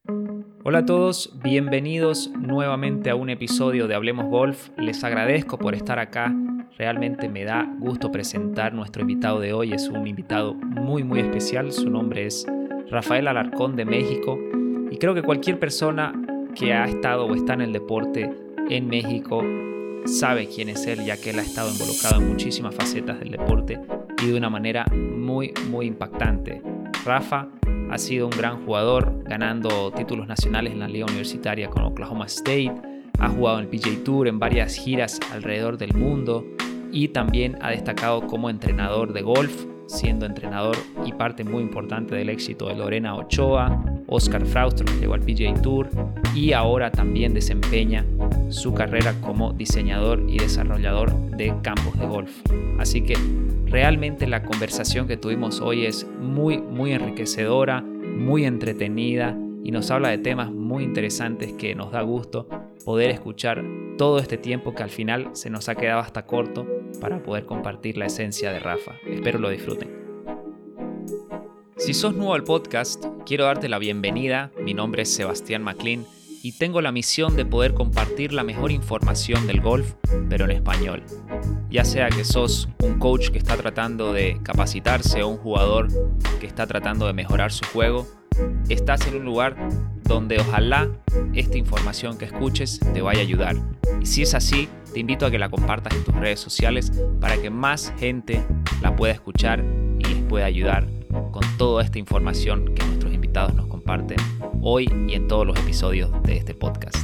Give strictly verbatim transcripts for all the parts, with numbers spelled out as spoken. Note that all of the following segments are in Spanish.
Hola a todos, bienvenidos nuevamente a un episodio de Hablemos Golf. Les agradezco por estar acá. Realmente me da gusto presentar nuestro invitado de hoy. Es un invitado muy muy especial. Su nombre es Rafael Alarcón de México. Y creo que cualquier persona que ha estado o está en el deporte en México sabe quién es él, ya que él ha estado involucrado en muchísimas facetas del deporte y de una manera muy muy impactante. Rafa ha sido un gran jugador, ganando títulos nacionales en la liga universitaria con Oklahoma State, ha jugado en el P G A Tour en varias giras alrededor del mundo y también ha destacado como entrenador de golf, siendo entrenador y parte muy importante del éxito de Lorena Ochoa, Oscar Fraustro, que llegó al P G A Tour, y ahora también desempeña su carrera como diseñador y desarrollador de campos de golf. Así que realmente la conversación que tuvimos hoy es muy, muy enriquecedora, muy entretenida y nos habla de temas muy interesantes que nos da gusto poder escuchar todo este tiempo que al final se nos ha quedado hasta corto para poder compartir la esencia de Rafa. Espero lo disfruten. Si sos nuevo al podcast, quiero darte la bienvenida. Mi nombre es Sebastián McLean y tengo la misión de poder compartir la mejor información del golf, pero en español. Ya sea que sos un coach que está tratando de capacitarse o un jugador que está tratando de mejorar su juego, estás en un lugar donde ojalá esta información que escuches te vaya a ayudar. Y si es así, te invito a que la compartas en tus redes sociales para que más gente la pueda escuchar y les pueda ayudar con toda esta información que nuestros invitados nos comparten hoy y en todos los episodios de este podcast.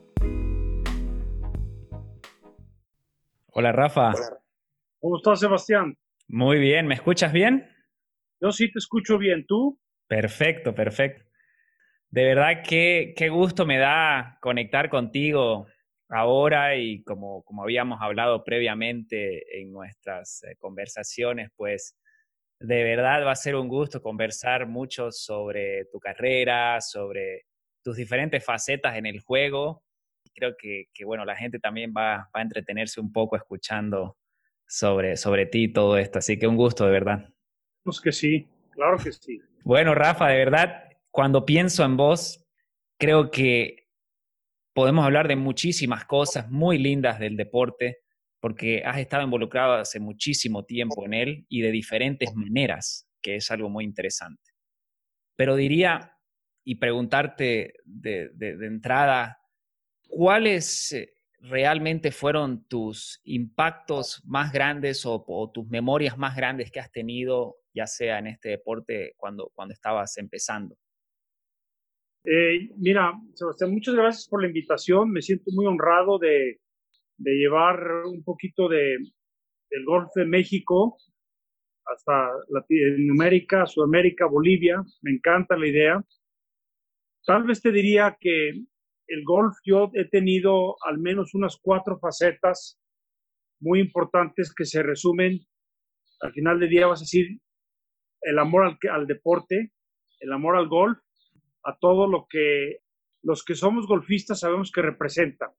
Hola Rafa. Hola. ¿Cómo estás, Sebastián? Muy bien, ¿me escuchas bien? Yo sí te escucho bien, ¿tú? Perfecto, perfecto. De verdad que qué gusto me da conectar contigo ahora y como, como habíamos hablado previamente en nuestras eh, conversaciones, pues de verdad va a ser un gusto conversar mucho sobre tu carrera, sobre tus diferentes facetas en el juego. Creo que, que bueno, la gente también va, va a entretenerse un poco escuchando sobre, sobre ti y todo esto. Así que un gusto, de verdad. Pues que sí, claro que sí. Bueno, Rafa, de verdad, cuando pienso en vos, creo que podemos hablar de muchísimas cosas muy lindas del deporte, porque has estado involucrado hace muchísimo tiempo en él y de diferentes maneras, que es algo muy interesante. Pero diría, y preguntarte de, de, de entrada, ¿cuáles eh, realmente fueron tus impactos más grandes o, o tus memorias más grandes que has tenido, ya sea en este deporte cuando, cuando estabas empezando? Eh, mira, Sebastián, muchas gracias por la invitación. Me siento muy honrado de, de llevar un poquito de, del golf de México hasta Latinoamérica, Sudamérica, Bolivia. Me encanta la idea. Tal vez te diría que el golf, yo he tenido al menos unas cuatro facetas muy importantes que se resumen. Al final del día vas a decir el amor al, al deporte, el amor al golf, a todo lo que los que somos golfistas sabemos que representa.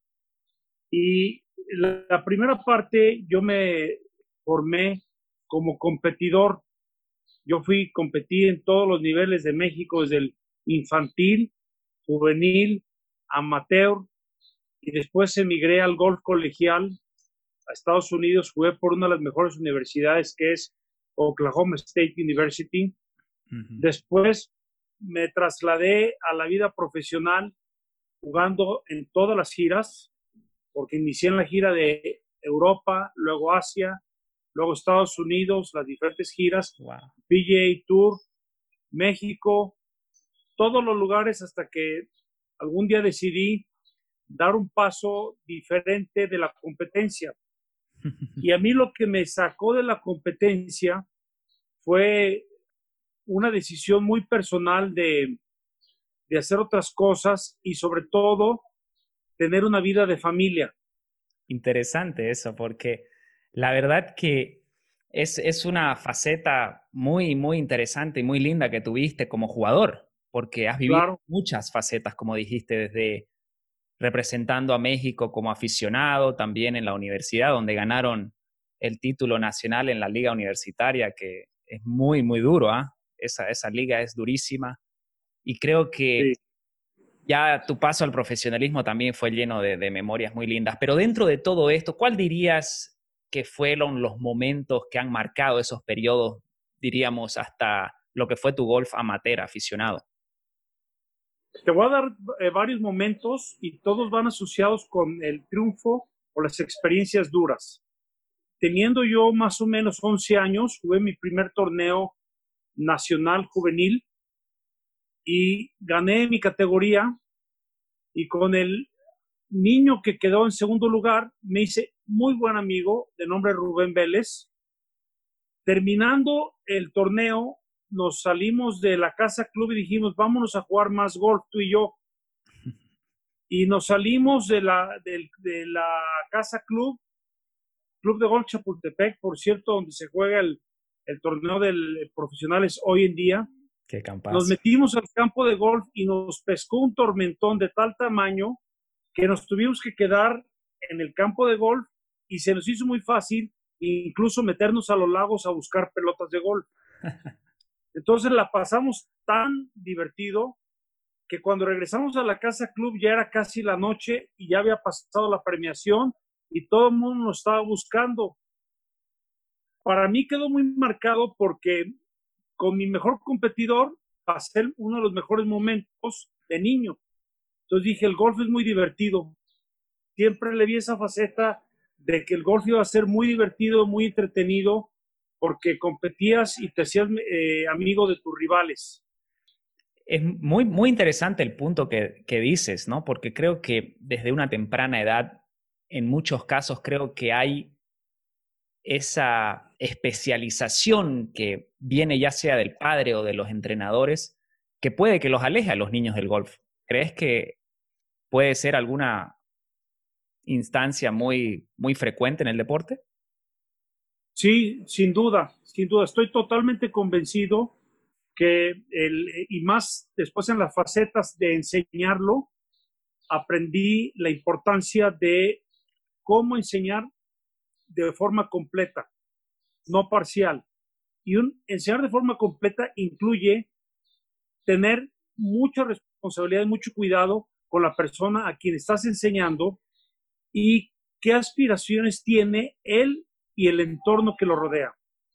Y la, la primera parte, yo me formé como competidor. Yo fui, competí en todos los niveles de México, desde el infantil, juvenil, amateur, y después emigré al golf colegial a Estados Unidos. Jugué por una de las mejores universidades, que es Oklahoma State University. Uh-huh. Después me trasladé a la vida profesional jugando en todas las giras, porque inicié en la gira de Europa, luego Asia, luego Estados Unidos, las diferentes giras, Wow. P G A Tour, México, todos los lugares, hasta que algún día decidí dar un paso diferente de la competencia. Y a mí lo que me sacó de la competencia fue una decisión muy personal de, de hacer otras cosas y sobre todo tener una vida de familia. Interesante eso, porque la verdad que es, es una faceta muy, muy interesante y muy linda que tuviste como jugador, porque has vivido Claro, muchas facetas, como dijiste, desde representando a México como aficionado, también en la universidad, donde ganaron el título nacional en la liga universitaria, que es muy, muy duro, ¿eh? Esa, esa liga es durísima. Y creo que sí. Ya tu paso al profesionalismo también fue lleno de, de memorias muy lindas, pero dentro de todo esto, ¿cuál dirías que fueron los momentos que han marcado esos periodos, diríamos, hasta lo que fue tu golf amateur aficionado? Te voy a dar eh, varios momentos y todos van asociados con el triunfo o las experiencias duras. Teniendo yo más o menos once años, jugué mi primer torneo nacional juvenil y gané mi categoría, y con el niño que quedó en segundo lugar me hice muy buen amigo de nombre Rubén Vélez. Terminando el torneo, nos salimos de la casa club y dijimos, vámonos a jugar más golf tú y yo. Y nos salimos de la, de, de la casa club, Club de Golf Chapultepec, por cierto, donde se juega el, el torneo de profesionales hoy en día. Qué Nos campazo. metimos al campo de golf y nos pescó un tormentón de tal tamaño que nos tuvimos que quedar en el campo de golf y se nos hizo muy fácil incluso meternos a los lagos a buscar pelotas de golf. Entonces la pasamos tan divertido que cuando regresamos a la casa club ya era casi la noche y ya había pasado la premiación y todo el mundo nos estaba buscando. Para mí quedó muy marcado porque con mi mejor competidor pasé uno de los mejores momentos de niño. Entonces dije, el golf es muy divertido. Siempre le vi esa faceta de que el golf iba a ser muy divertido, muy entretenido, porque competías y te hacías eh, amigo de tus rivales. Es muy, muy interesante el punto que, que dices, ¿no? Porque creo que desde una temprana edad, en muchos casos, creo que hay esa especialización que viene ya sea del padre o de los entrenadores, que puede que los aleje a los niños del golf. ¿Crees que puede ser alguna instancia muy, muy frecuente en el deporte? Sí, sin duda, sin duda. Estoy totalmente convencido que, el, y más después en las facetas de enseñarlo, aprendí la importancia de cómo enseñar de forma completa, no parcial. Y un, enseñar de forma completa incluye tener mucha responsabilidad y mucho cuidado con la persona a quien estás enseñando y qué aspiraciones tiene él y el entorno que lo rodea.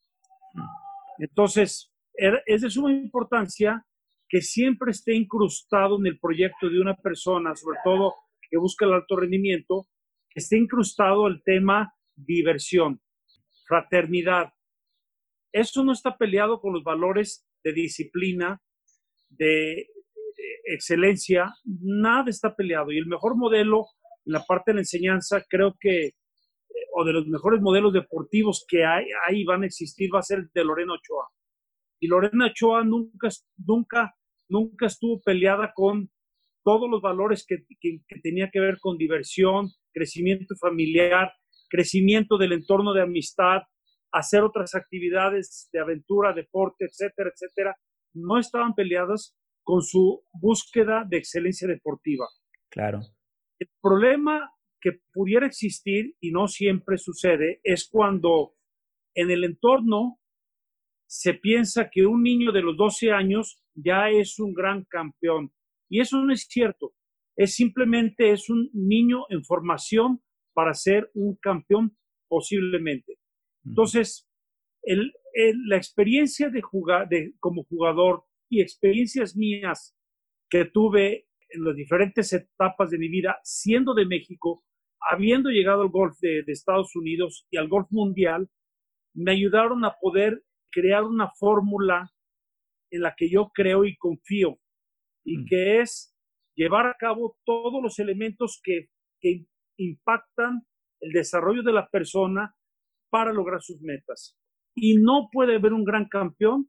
Entonces, es de suma importancia que siempre esté incrustado en el proyecto de una persona, sobre todo que busca el alto rendimiento, que esté incrustado el tema diversión, fraternidad. Eso no está peleado con los valores de disciplina, de excelencia, nada está peleado. Y el mejor modelo en la parte de la enseñanza, creo que, o de los mejores modelos deportivos que hay, ahí van a existir, va a ser el de Lorena Ochoa. Y Lorena Ochoa nunca, nunca, nunca estuvo peleada con todos los valores que, que, que tenía que ver con diversión, crecimiento familiar, crecimiento del entorno de amistad, hacer otras actividades de aventura, deporte, etcétera, etcétera. No estaban peleadas con su búsqueda de excelencia deportiva. Claro. El problema que pudiera existir, y no siempre sucede, es cuando en el entorno se piensa que un niño de los doce años ya es un gran campeón. Y eso no es cierto. Es simplemente es un niño en formación para ser un campeón posiblemente. Entonces, el, el, la experiencia de jugar de, como jugador y experiencias mías que tuve en las diferentes etapas de mi vida, siendo de México, habiendo llegado al golf de, de Estados Unidos y al golf mundial, me ayudaron a poder crear una fórmula en la que yo creo y confío, y mm. que es llevar a cabo todos los elementos que, que impactan el desarrollo de la persona para lograr sus metas. Y no puede haber un gran campeón,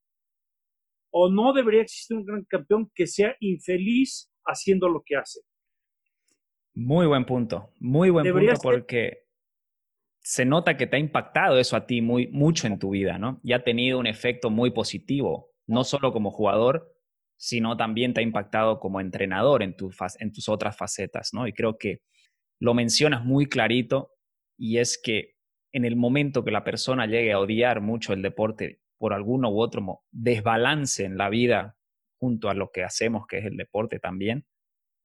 o no debería existir un gran campeón que sea infeliz haciendo lo que hace. Muy buen punto, muy buen debería punto ser... porque se nota que te ha impactado eso a ti muy, mucho en tu vida, ¿no? Y ha tenido un efecto muy positivo, no solo como jugador, sino también te ha impactado como entrenador en, tu, en tus otras facetas, ¿no? Y creo que lo mencionas muy clarito, y es que en el momento que la persona llegue a odiar mucho el deporte por alguno u otro desbalance en la vida junto a lo que hacemos, que es el deporte también,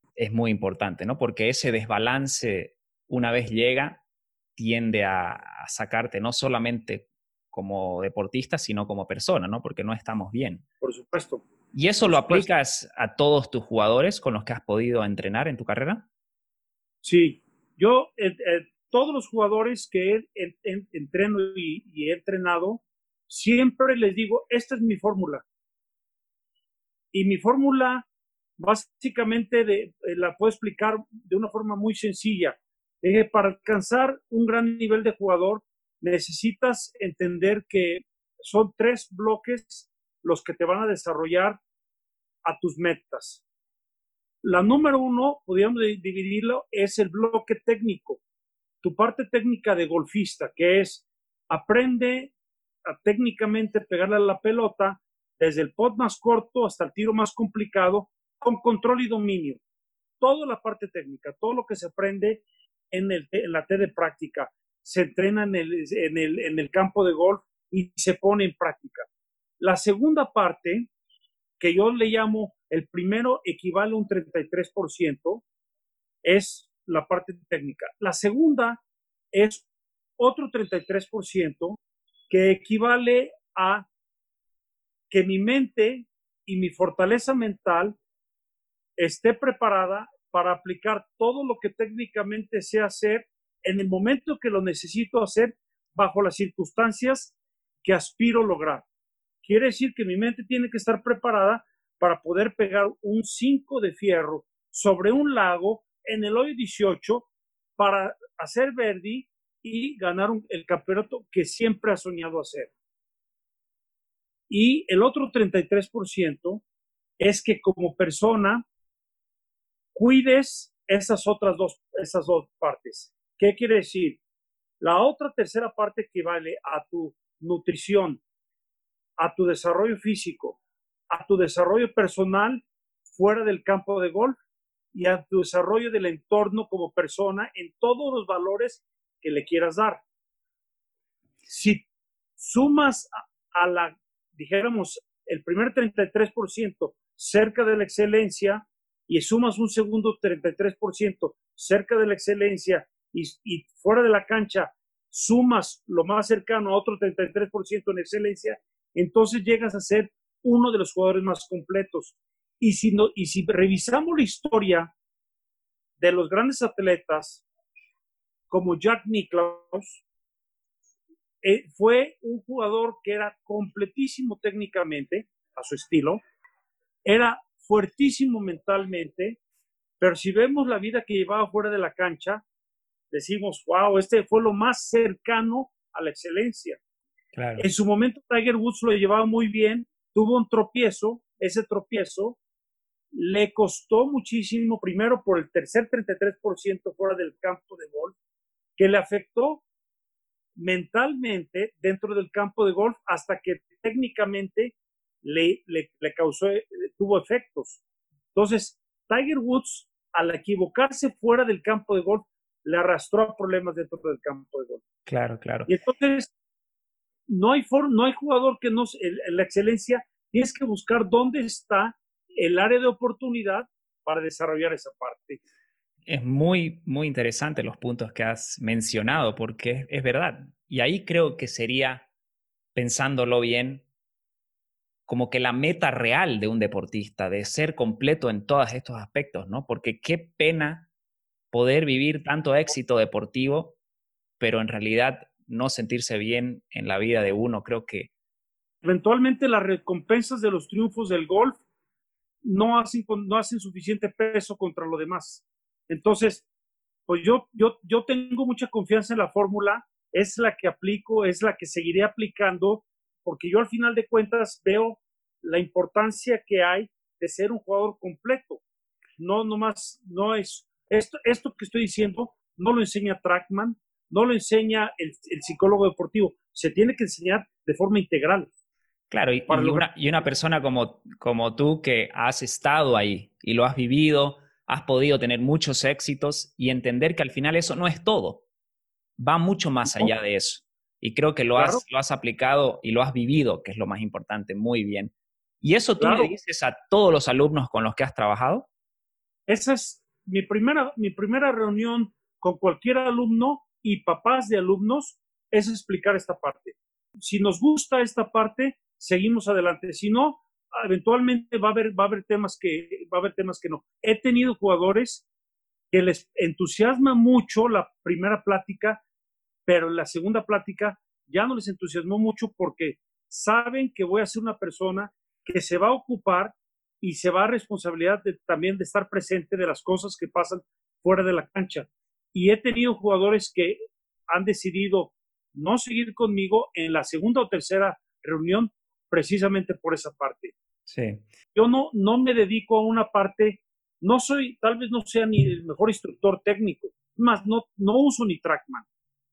es muy importante, ¿no? Porque ese desbalance, una vez llega, tiende a, a sacarte no solamente como deportista, sino como persona, ¿no? Porque no estamos bien. Por supuesto, ¿Y eso por lo supuesto. aplicas a todos tus jugadores con los que has podido entrenar en tu carrera? Sí, yo, eh, eh, todos los jugadores que he, he, he, entreno y, y he entrenado, siempre les digo, esta es mi fórmula. Y mi fórmula, básicamente, de, eh, la puedo explicar de una forma muy sencilla. Eh, para alcanzar un gran nivel de jugador, necesitas entender que son tres bloques los que te van a desarrollar a tus metas. La número uno, podríamos dividirlo, es el bloque técnico. Tu parte técnica de golfista, que es aprende a técnicamente pegarle a la pelota desde el pot más corto hasta el tiro más complicado, con control y dominio. Toda la parte técnica, todo lo que se aprende en, el, en la T de práctica, se entrena en el, en, el, en el campo de golf y se pone en práctica. La segunda parte, que yo le llamo, el primero equivale a un treinta y tres por ciento, es la parte técnica. La segunda es otro treinta y tres por ciento que equivale a que mi mente y mi fortaleza mental esté preparada para aplicar todo lo que técnicamente sé hacer en el momento que lo necesito hacer bajo las circunstancias que aspiro lograr. Quiere decir que mi mente tiene que estar preparada para poder pegar un cinco de fierro sobre un lago en el hoyo dieciocho para hacer birdie y ganar un, el campeonato que siempre ha soñado hacer. Y el otro treinta y tres por ciento es que como persona cuides esas otras dos, esas dos partes. ¿Qué quiere decir? La otra tercera parte equivale a tu nutrición, a tu desarrollo físico, a tu desarrollo personal fuera del campo de golf y a tu desarrollo del entorno como persona en todos los valores que le quieras dar. Si sumas a, a la, dijéramos, el primer treinta y tres por ciento cerca de la excelencia y sumas un segundo treinta y tres por ciento cerca de la excelencia y, y fuera de la cancha sumas lo más cercano a otro treinta y tres por ciento en excelencia, entonces llegas a ser uno de los jugadores más completos. Y si, no, y si revisamos la historia de los grandes atletas como Jack Nicklaus, eh, fue un jugador que era completísimo técnicamente, a su estilo, era fuertísimo mentalmente, pero si vemos la vida que llevaba fuera de la cancha, decimos, wow, este fue lo más cercano a la excelencia. Claro. En su momento Tiger Woods lo llevaba muy bien, tuvo un tropiezo, ese tropiezo le costó muchísimo, primero por el tercer treinta y tres por ciento fuera del campo de golf, que le afectó mentalmente dentro del campo de golf hasta que técnicamente le, le, le causó, tuvo efectos. Entonces, Tiger Woods, al equivocarse fuera del campo de golf, le arrastró a problemas dentro del campo de golf. Claro, claro. Y entonces, no hay, for, no hay jugador que no, en la excelencia, tienes que buscar dónde está el área de oportunidad para desarrollar esa parte. Es muy, muy interesante los puntos que has mencionado, porque es, es verdad. Y ahí creo que sería, pensándolo bien, como que la meta real de un deportista, de ser completo en todos estos aspectos, ¿no? Porque qué pena poder vivir tanto éxito deportivo, pero en realidad no sentirse bien en la vida de uno. Creo que eventualmente las recompensas de los triunfos del golf no hacen, no hacen suficiente peso contra lo demás. Entonces, pues yo, yo, yo tengo mucha confianza en la fórmula, es la que aplico, es la que seguiré aplicando, porque yo al final de cuentas veo la importancia que hay de ser un jugador completo. No nomás, no es, esto, esto que estoy diciendo no lo enseña Trackman, no lo enseña el, el psicólogo deportivo, se tiene que enseñar de forma integral. claro, y, y, una, y una persona como, como tú que has estado ahí y lo has vivido, has podido tener muchos éxitos y entender que al final eso no es todo, va mucho más allá de eso. Y creo que lo, Claro. has, lo has aplicado y lo has vivido, que es lo más importante, muy bien. ¿Y eso tú Claro. le dices a todos los alumnos con los que has trabajado? Esa es, mi primera, mi primera reunión con cualquier alumno y papás de alumnos es explicar esta parte. Si nos gusta esta parte, seguimos adelante. Si no, eventualmente va a haber, va a haber temas que, va a haber temas que no. He tenido jugadores que les entusiasma mucho la primera plática, pero en la segunda plática ya no les entusiasmó mucho porque saben que voy a ser una persona que se va a ocupar y se va a responsabilidad de, también de estar presente de las cosas que pasan fuera de la cancha. Y he tenido jugadores que han decidido no seguir conmigo en la segunda o tercera reunión precisamente por esa parte. Sí. Yo no, no me dedico a una parte, no soy, tal vez no sea ni el mejor instructor técnico, más no, no uso ni TrackMan,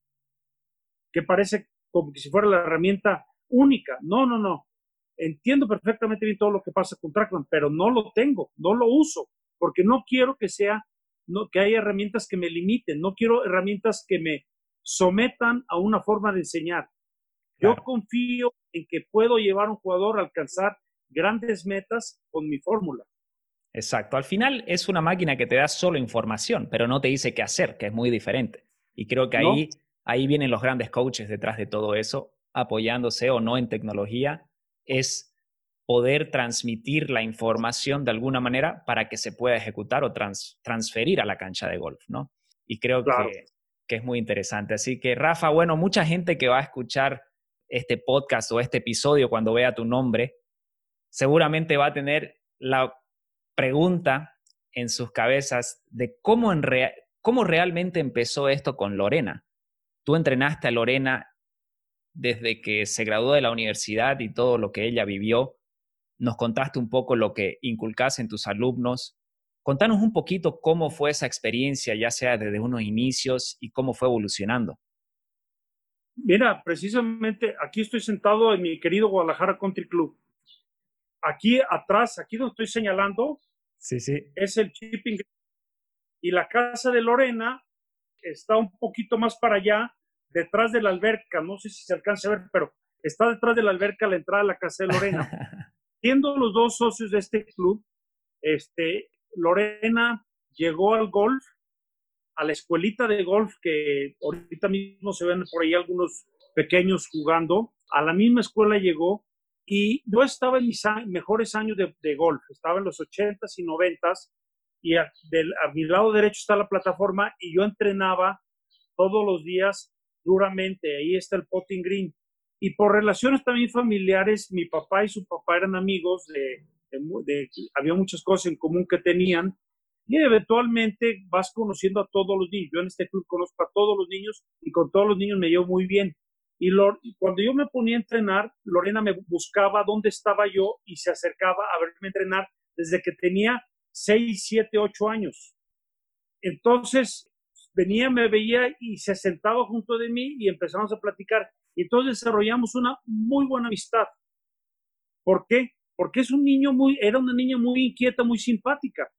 que parece como que si fuera la herramienta única. No, no, no. Entiendo perfectamente bien todo lo que pasa con TrackMan, pero no lo tengo, no lo uso, porque no quiero que sea, no, que haya herramientas que me limiten, no quiero herramientas que me sometan a una forma de enseñar. Yo Claro. confío en que puedo llevar a un jugador a alcanzar grandes metas con mi fórmula. Exacto. Al final es una máquina que te da solo información, pero no te dice qué hacer, que es muy diferente. Y creo que ¿No? ahí, ahí vienen los grandes coaches detrás de todo eso, apoyándose o no en tecnología, es poder transmitir la información de alguna manera para que se pueda ejecutar o trans, transferir a la cancha de golf, ¿no? Y creo Claro. que, que es muy interesante. Así que, Rafa, bueno, mucha gente que va a escuchar este podcast o este episodio cuando vea tu nombre, seguramente va a tener la pregunta en sus cabezas de cómo, en rea cómo realmente empezó esto con Lorena. Tú entrenaste a Lorena desde que se graduó de la universidad y todo lo que ella vivió. Nos contaste un poco lo que inculcás en tus alumnos. Contanos un poquito cómo fue esa experiencia, ya sea desde unos inicios y cómo fue evolucionando. Mira, precisamente aquí estoy sentado en mi querido Guadalajara Country Club. Aquí atrás, aquí donde estoy señalando, Sí, sí. es el Chipping Green. Y la casa de Lorena está un poquito más para allá, detrás de la alberca. No sé si se alcanza a ver, pero está detrás de la alberca la entrada de la casa de Lorena. Siendo los dos socios de este club, este, Lorena llegó al golf, a la escuelita de golf que ahorita mismo se ven por ahí algunos pequeños jugando. A la misma escuela llegó y yo estaba en mis mejores años de, de golf. Estaba en los ochentas y noventas y a, de, a mi lado derecho está la plataforma y yo entrenaba todos los días duramente. Ahí está el putting green. Y por relaciones también familiares, mi papá y su papá eran amigos, de, de, de, había muchas cosas en común que tenían, y eventualmente vas conociendo a todos los niños. Yo en este club conozco a todos los niños y con todos los niños me llevo muy bien. Y, lo, y cuando yo me ponía a entrenar, Lorena me buscaba dónde estaba yo y se acercaba a verme entrenar desde que tenía seis, siete, ocho años. Entonces venía, me veía y se sentaba junto de mí y empezamos a platicar. Y entonces desarrollamos una muy buena amistad. ¿Por qué? Porque es un niño muy, era una niña muy inquieta, muy simpática.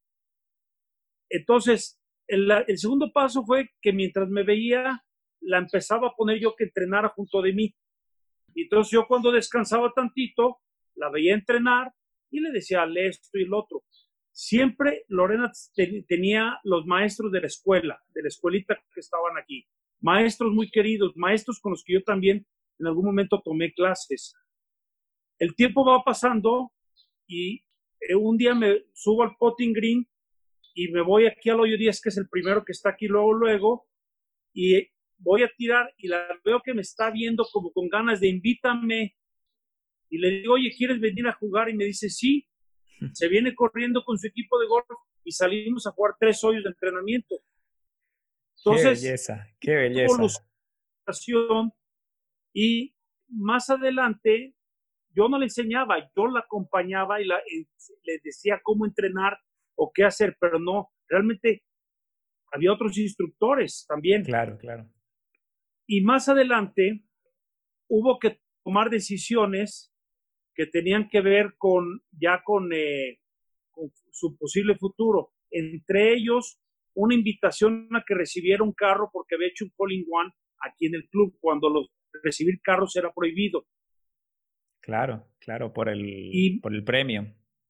Entonces, el, el segundo paso fue que mientras me veía, la empezaba a poner yo que entrenara junto de mí. Y entonces yo cuando descansaba tantito, la veía entrenar y le decía, lee esto y el otro. Siempre Lorena te, tenía los maestros de la escuela, de la escuelita que estaban aquí. Maestros muy queridos, maestros con los que yo también en algún momento tomé clases. El tiempo va pasando y un día me subo al putting green y me voy aquí al hoyo diez, que es el primero que está aquí luego, luego, y voy a tirar y la veo que me está viendo como con ganas de invítame. Y le digo, oye, ¿quieres venir a jugar? Y me dice, sí. Se viene corriendo con su equipo de golf y salimos a jugar tres hoyos de entrenamiento. Qué Entonces, belleza, qué belleza. evolución y más adelante yo no le enseñaba, yo la acompañaba y la, le decía cómo entrenar o qué hacer, pero no, realmente había otros instructores también. Claro, claro. Y más adelante hubo que tomar decisiones que tenían que ver con ya con, eh, con su posible futuro. Entre ellos, una invitación a que recibiera un carro porque había hecho un hole-in-one aquí en el club, cuando los, recibir carros era prohibido. Claro, claro, por el, Y por el premio.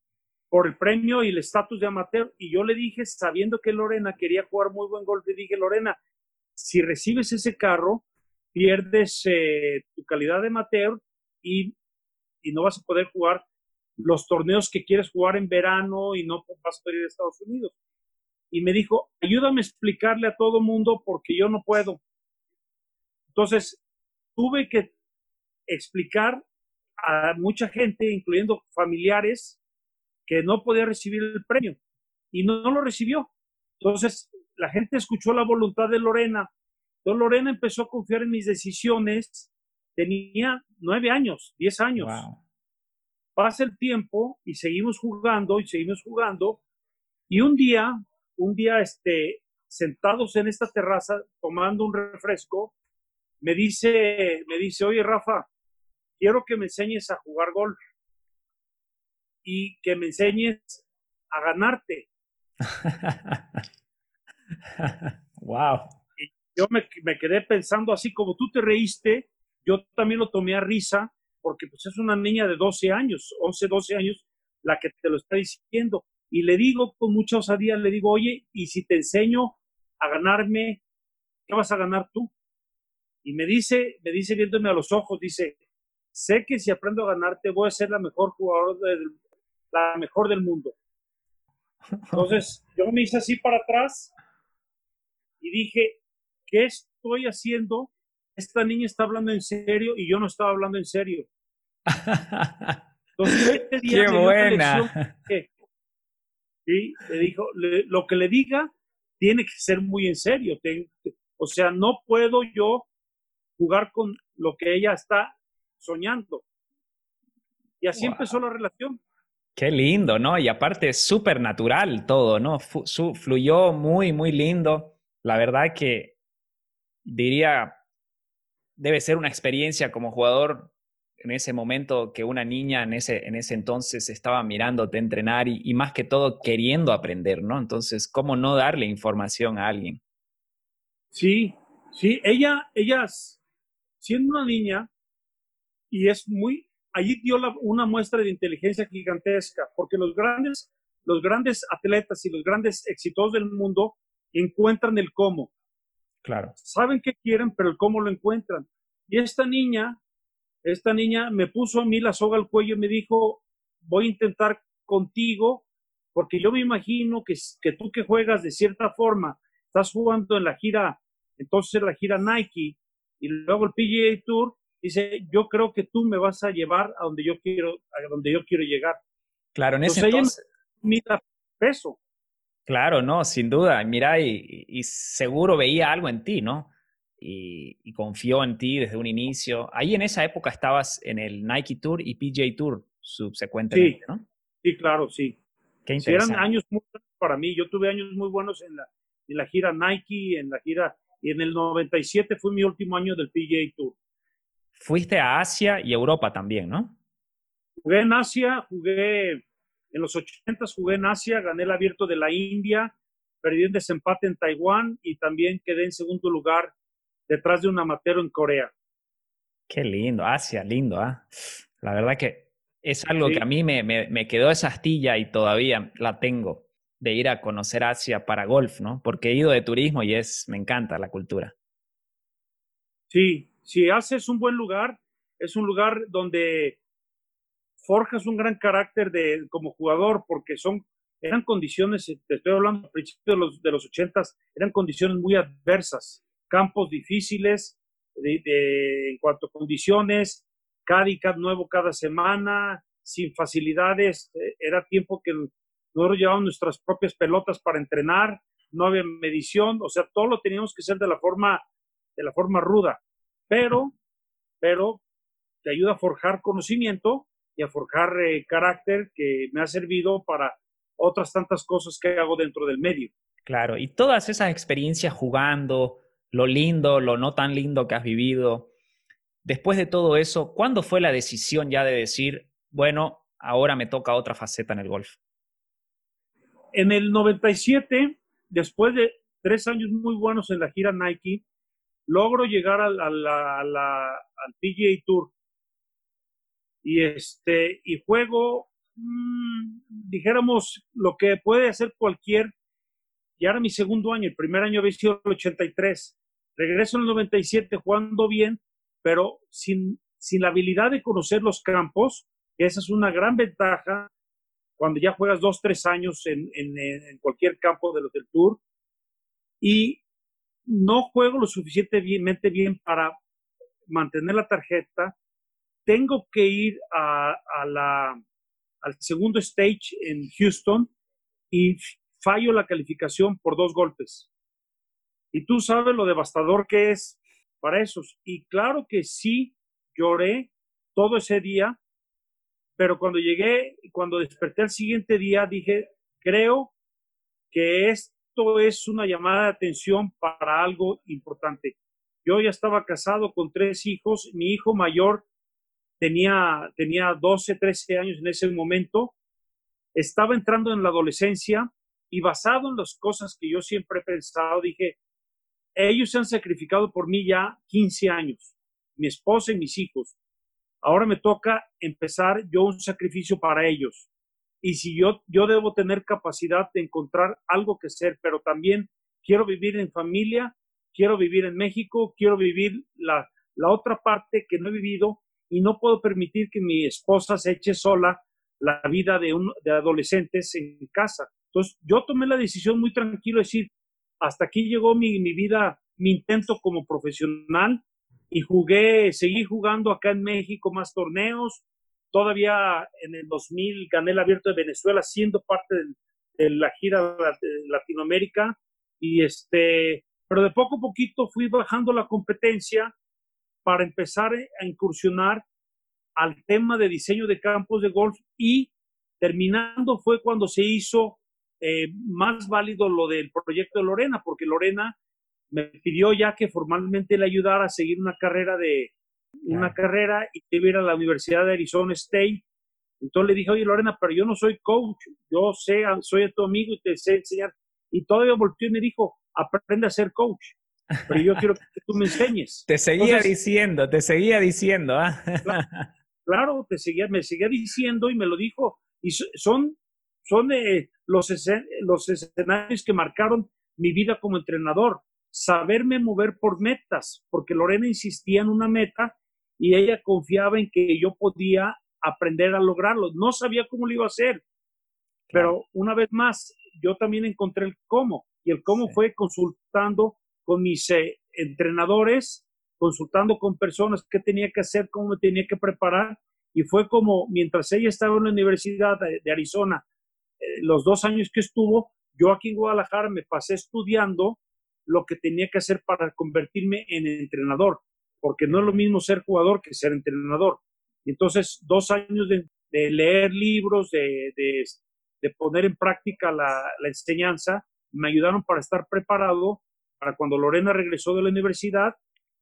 por el premio y el estatus de amateur. Y yo le dije, sabiendo que Lorena quería jugar muy buen golf, le dije, Lorena, si recibes ese carro, pierdes eh, tu calidad de amateur y, y no vas a poder jugar los torneos que quieres jugar en verano y no vas a poder ir a Estados Unidos. Y me dijo, ayúdame a explicarle a todo mundo porque yo no puedo. Entonces, tuve que explicar a mucha gente, incluyendo familiares, que no podía recibir el premio y no, no lo recibió. Entonces, la gente escuchó la voluntad de Lorena. Entonces, Lorena empezó a confiar en mis decisiones. Tenía nueve años, diez años. Wow. Pasa el tiempo y seguimos jugando y seguimos jugando. Y un día, un día, este, sentados en esta terraza, tomando un refresco, me dice, me dice, oye, Rafa, quiero que me enseñes a jugar golf y que me enseñes a ganarte. Wow. Y yo me, me quedé pensando así, como tú te reíste, yo también lo tomé a risa, porque pues es una niña de doce años, once, doce años, la que te lo está diciendo. Y le digo con mucha osadía, le digo, oye, y si te enseño a ganarme, ¿qué vas a ganar tú? Y me dice, me dice viéndome a los ojos, dice, sé que si aprendo a ganarte voy a ser la mejor jugadora del, la mejor del mundo. Entonces yo me hice así para atrás y dije, ¿qué estoy haciendo? Esta niña está hablando en serio y yo no estaba hablando en serio. Entonces este día ¡Qué me dio una lección buena! que, ¿sí? Le dijo, le, lo que le diga tiene que ser muy en serio. Te, te, o sea, no puedo yo jugar con lo que ella está soñando. Y así Wow. empezó la relación. Qué lindo, ¿no? Y aparte, súper natural todo, ¿no? Fu- su- fluyó muy, muy lindo. La verdad que diría, debe ser una experiencia como jugador en ese momento que una niña en ese, en ese entonces estaba mirándote entrenar y, y más que todo queriendo aprender, ¿no? Entonces, ¿cómo no darle información a alguien? Sí, sí, ella, ella siendo una niña, y es muy, allí dio la, una muestra de inteligencia gigantesca, porque los grandes, los grandes atletas y los grandes éxitos del mundo encuentran el cómo. Claro. Saben qué quieren, pero el cómo lo encuentran. Y esta niña, esta niña me puso a mí la soga al cuello y me dijo, voy a intentar contigo, porque yo me imagino que, que tú que juegas de cierta forma, estás jugando en la gira, entonces la gira Nike y luego el P G A Tour, dice, yo creo que tú me vas a llevar a donde yo quiero, a donde yo quiero llegar. Claro, en ese Entonces ella me entonces, mira peso. claro, no, sin duda. Mira, y, y seguro veía algo en ti, ¿no? Y, y confió en ti desde un inicio. Ahí en esa época estabas en el Nike Tour y P G A Tour subsecuentemente, Sí, ¿no? sí, claro, sí. Qué Sí, eran interesante. años muy buenos para mí. Yo tuve años muy buenos en la, en la gira Nike, en la gira, y en el noventa y siete fue mi último año del P G A Tour. Fuiste a Asia y Europa también, ¿no? Jugué en Asia, jugué en los ochentas, jugué en Asia, gané el abierto de la India, perdí en desempate en Taiwán y también quedé en segundo lugar detrás de un amateur en Corea. Qué lindo, Asia, lindo, ¿ah? La verdad que es algo que a Sí, mí me, me, me quedó esa astilla y todavía la tengo de ir a conocer Asia para golf, ¿no? Porque he ido de turismo y es, me encanta la cultura. sí, si haces un buen lugar, es un lugar donde forjas un gran carácter de, como jugador, porque son, eran condiciones, te estoy hablando a principios de los, de los ochentas, eran condiciones muy adversas, campos difíciles de, de, en cuanto a condiciones, cada y cada nuevo cada semana, sin facilidades, era tiempo que nosotros llevábamos nuestras propias pelotas para entrenar, no había medición, o sea, todo lo teníamos que hacer de la forma, de la forma ruda, pero, pero te ayuda a forjar conocimiento y a forjar eh, carácter que me ha servido para otras tantas cosas que hago dentro del medio. Claro, y todas esas experiencias jugando, lo lindo, lo no tan lindo que has vivido, después de todo eso, ¿cuándo fue la decisión ya de decir, bueno, ahora me toca otra faceta en el golf? En el noventa y siete, después de tres años muy buenos en la gira Nike, logro llegar a la, a la, a la, al P G A Tour y, este, y juego mmm, dijéramos, lo que puede hacer cualquier, y ahora mi segundo año, el primer año había sido el ochenta y tres, regreso en el noventa y siete jugando bien, pero sin, sin la habilidad de conocer los campos, esa es una gran ventaja cuando ya juegas dos, tres años en, en, en cualquier campo de los del Tour, y no juego lo suficientemente bien para mantener la tarjeta, tengo que ir a, a la, al segundo stage en Houston y fallo la calificación por dos golpes. Y tú sabes lo devastador que es para esos. Y claro que sí, lloré todo ese día, pero cuando llegué, cuando desperté el siguiente día, dije, creo que esto es una llamada de atención para algo importante. Yo ya estaba casado con tres hijos, mi hijo mayor tenía, tenía doce, trece años en ese momento, estaba entrando en la adolescencia y basado en las cosas que yo siempre he pensado, dije, ellos se han sacrificado por mí ya quince años, mi esposa y mis hijos. Ahora me toca empezar yo un sacrificio para ellos. Y si yo, yo debo tener capacidad de encontrar algo que hacer, pero también quiero vivir en familia, quiero vivir en México, quiero vivir la, la otra parte que no he vivido y no puedo permitir que mi esposa se eche sola la vida de, un, de adolescentes en casa. Entonces yo tomé la decisión muy tranquilo de decir, hasta aquí llegó mi, mi vida, mi intento como profesional y jugué, seguí jugando acá en México más torneos. Todavía en el dos mil gané el Abierto de Venezuela siendo parte de, de la gira de Latinoamérica y este, pero de poco a poquito fui bajando la competencia para empezar a incursionar al tema de diseño de campos de golf y terminando fue cuando se hizo eh, más válido lo del proyecto de Lorena, porque Lorena me pidió ya que formalmente le ayudara a seguir una carrera de una Claro. carrera y que iba a la Universidad de Arizona State. Entonces le dije, oye Lorena, pero yo no soy coach, yo sé, soy tu amigo y te sé enseñar. Y todavía volteó y me dijo, aprende a ser coach, pero yo quiero que tú me enseñes. Te seguía Entonces, diciendo, te seguía diciendo, ¿ah? claro, te seguía, me seguía diciendo y me lo dijo. Y son, son eh, los, escen los escenarios que marcaron mi vida como entrenador. Saberme mover por metas, porque Lorena insistía en una meta y ella confiaba en que yo podía aprender a lograrlo. No sabía cómo lo iba a hacer, Claro. pero una vez más, yo también encontré el cómo. Y el cómo Sí. fue consultando con mis eh, entrenadores, consultando con personas qué tenía que hacer, cómo me tenía que preparar. Y fue como, mientras ella estaba en la Universidad de, de Arizona, eh, los dos años que estuvo, yo aquí en Guadalajara me pasé estudiando lo que tenía que hacer para convertirme en entrenador, porque no es lo mismo ser jugador que ser entrenador. Entonces, dos años de, de leer libros, de, de, de, poner en práctica la, la enseñanza, me ayudaron para estar preparado para cuando Lorena regresó de la universidad,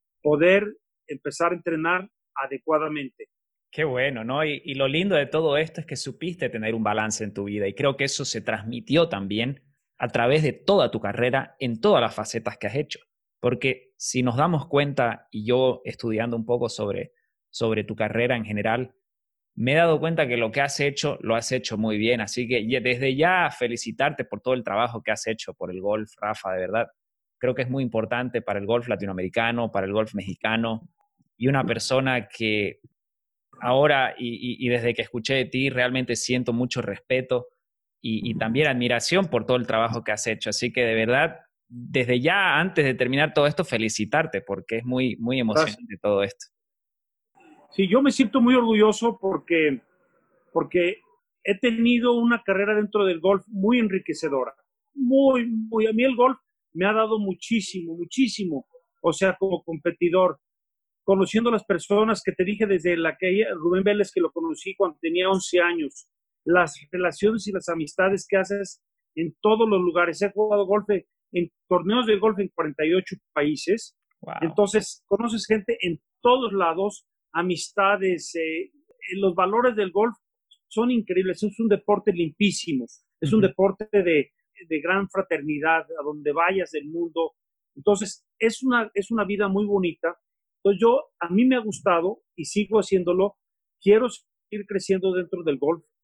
poder empezar a entrenar adecuadamente. Qué bueno, ¿no? Y, y lo lindo de todo esto es que supiste tener un balance en tu vida y creo que eso se transmitió también a través de toda tu carrera en todas las facetas que has hecho. Porque si nos damos cuenta, y yo estudiando un poco sobre, sobre tu carrera en general, me he dado cuenta que lo que has hecho, lo has hecho muy bien. Así que desde ya felicitarte por todo el trabajo que has hecho por el golf, Rafa, de verdad. Creo que es muy importante para el golf latinoamericano, para el golf mexicano, y una persona que ahora y, y, y desde que escuché de ti realmente siento mucho respeto y, y también admiración por todo el trabajo que has hecho. Así que de verdad, desde ya, antes de terminar todo esto, felicitarte porque es muy, muy Gracias. emocionante todo esto. Sí, yo me siento muy orgulloso porque, porque he tenido una carrera dentro del golf muy enriquecedora. Muy, muy. A mí el golf me ha dado muchísimo, muchísimo. O sea, como competidor, conociendo a las personas que te dije desde la que Rubén Vélez, que lo conocí cuando tenía once años, las relaciones y las amistades que haces en todos los lugares. He jugado golf en torneos de golf en cuarenta y ocho países. Wow. Entonces, conoces gente en todos lados, amistades, eh, los valores del golf son increíbles. Es un deporte limpísimo, es un Uh-huh. deporte de, de gran fraternidad, a donde vayas del mundo. Entonces, es una, es una vida muy bonita. Entonces, yo, a mí me ha gustado y sigo haciéndolo. Quiero seguir creciendo dentro del golf.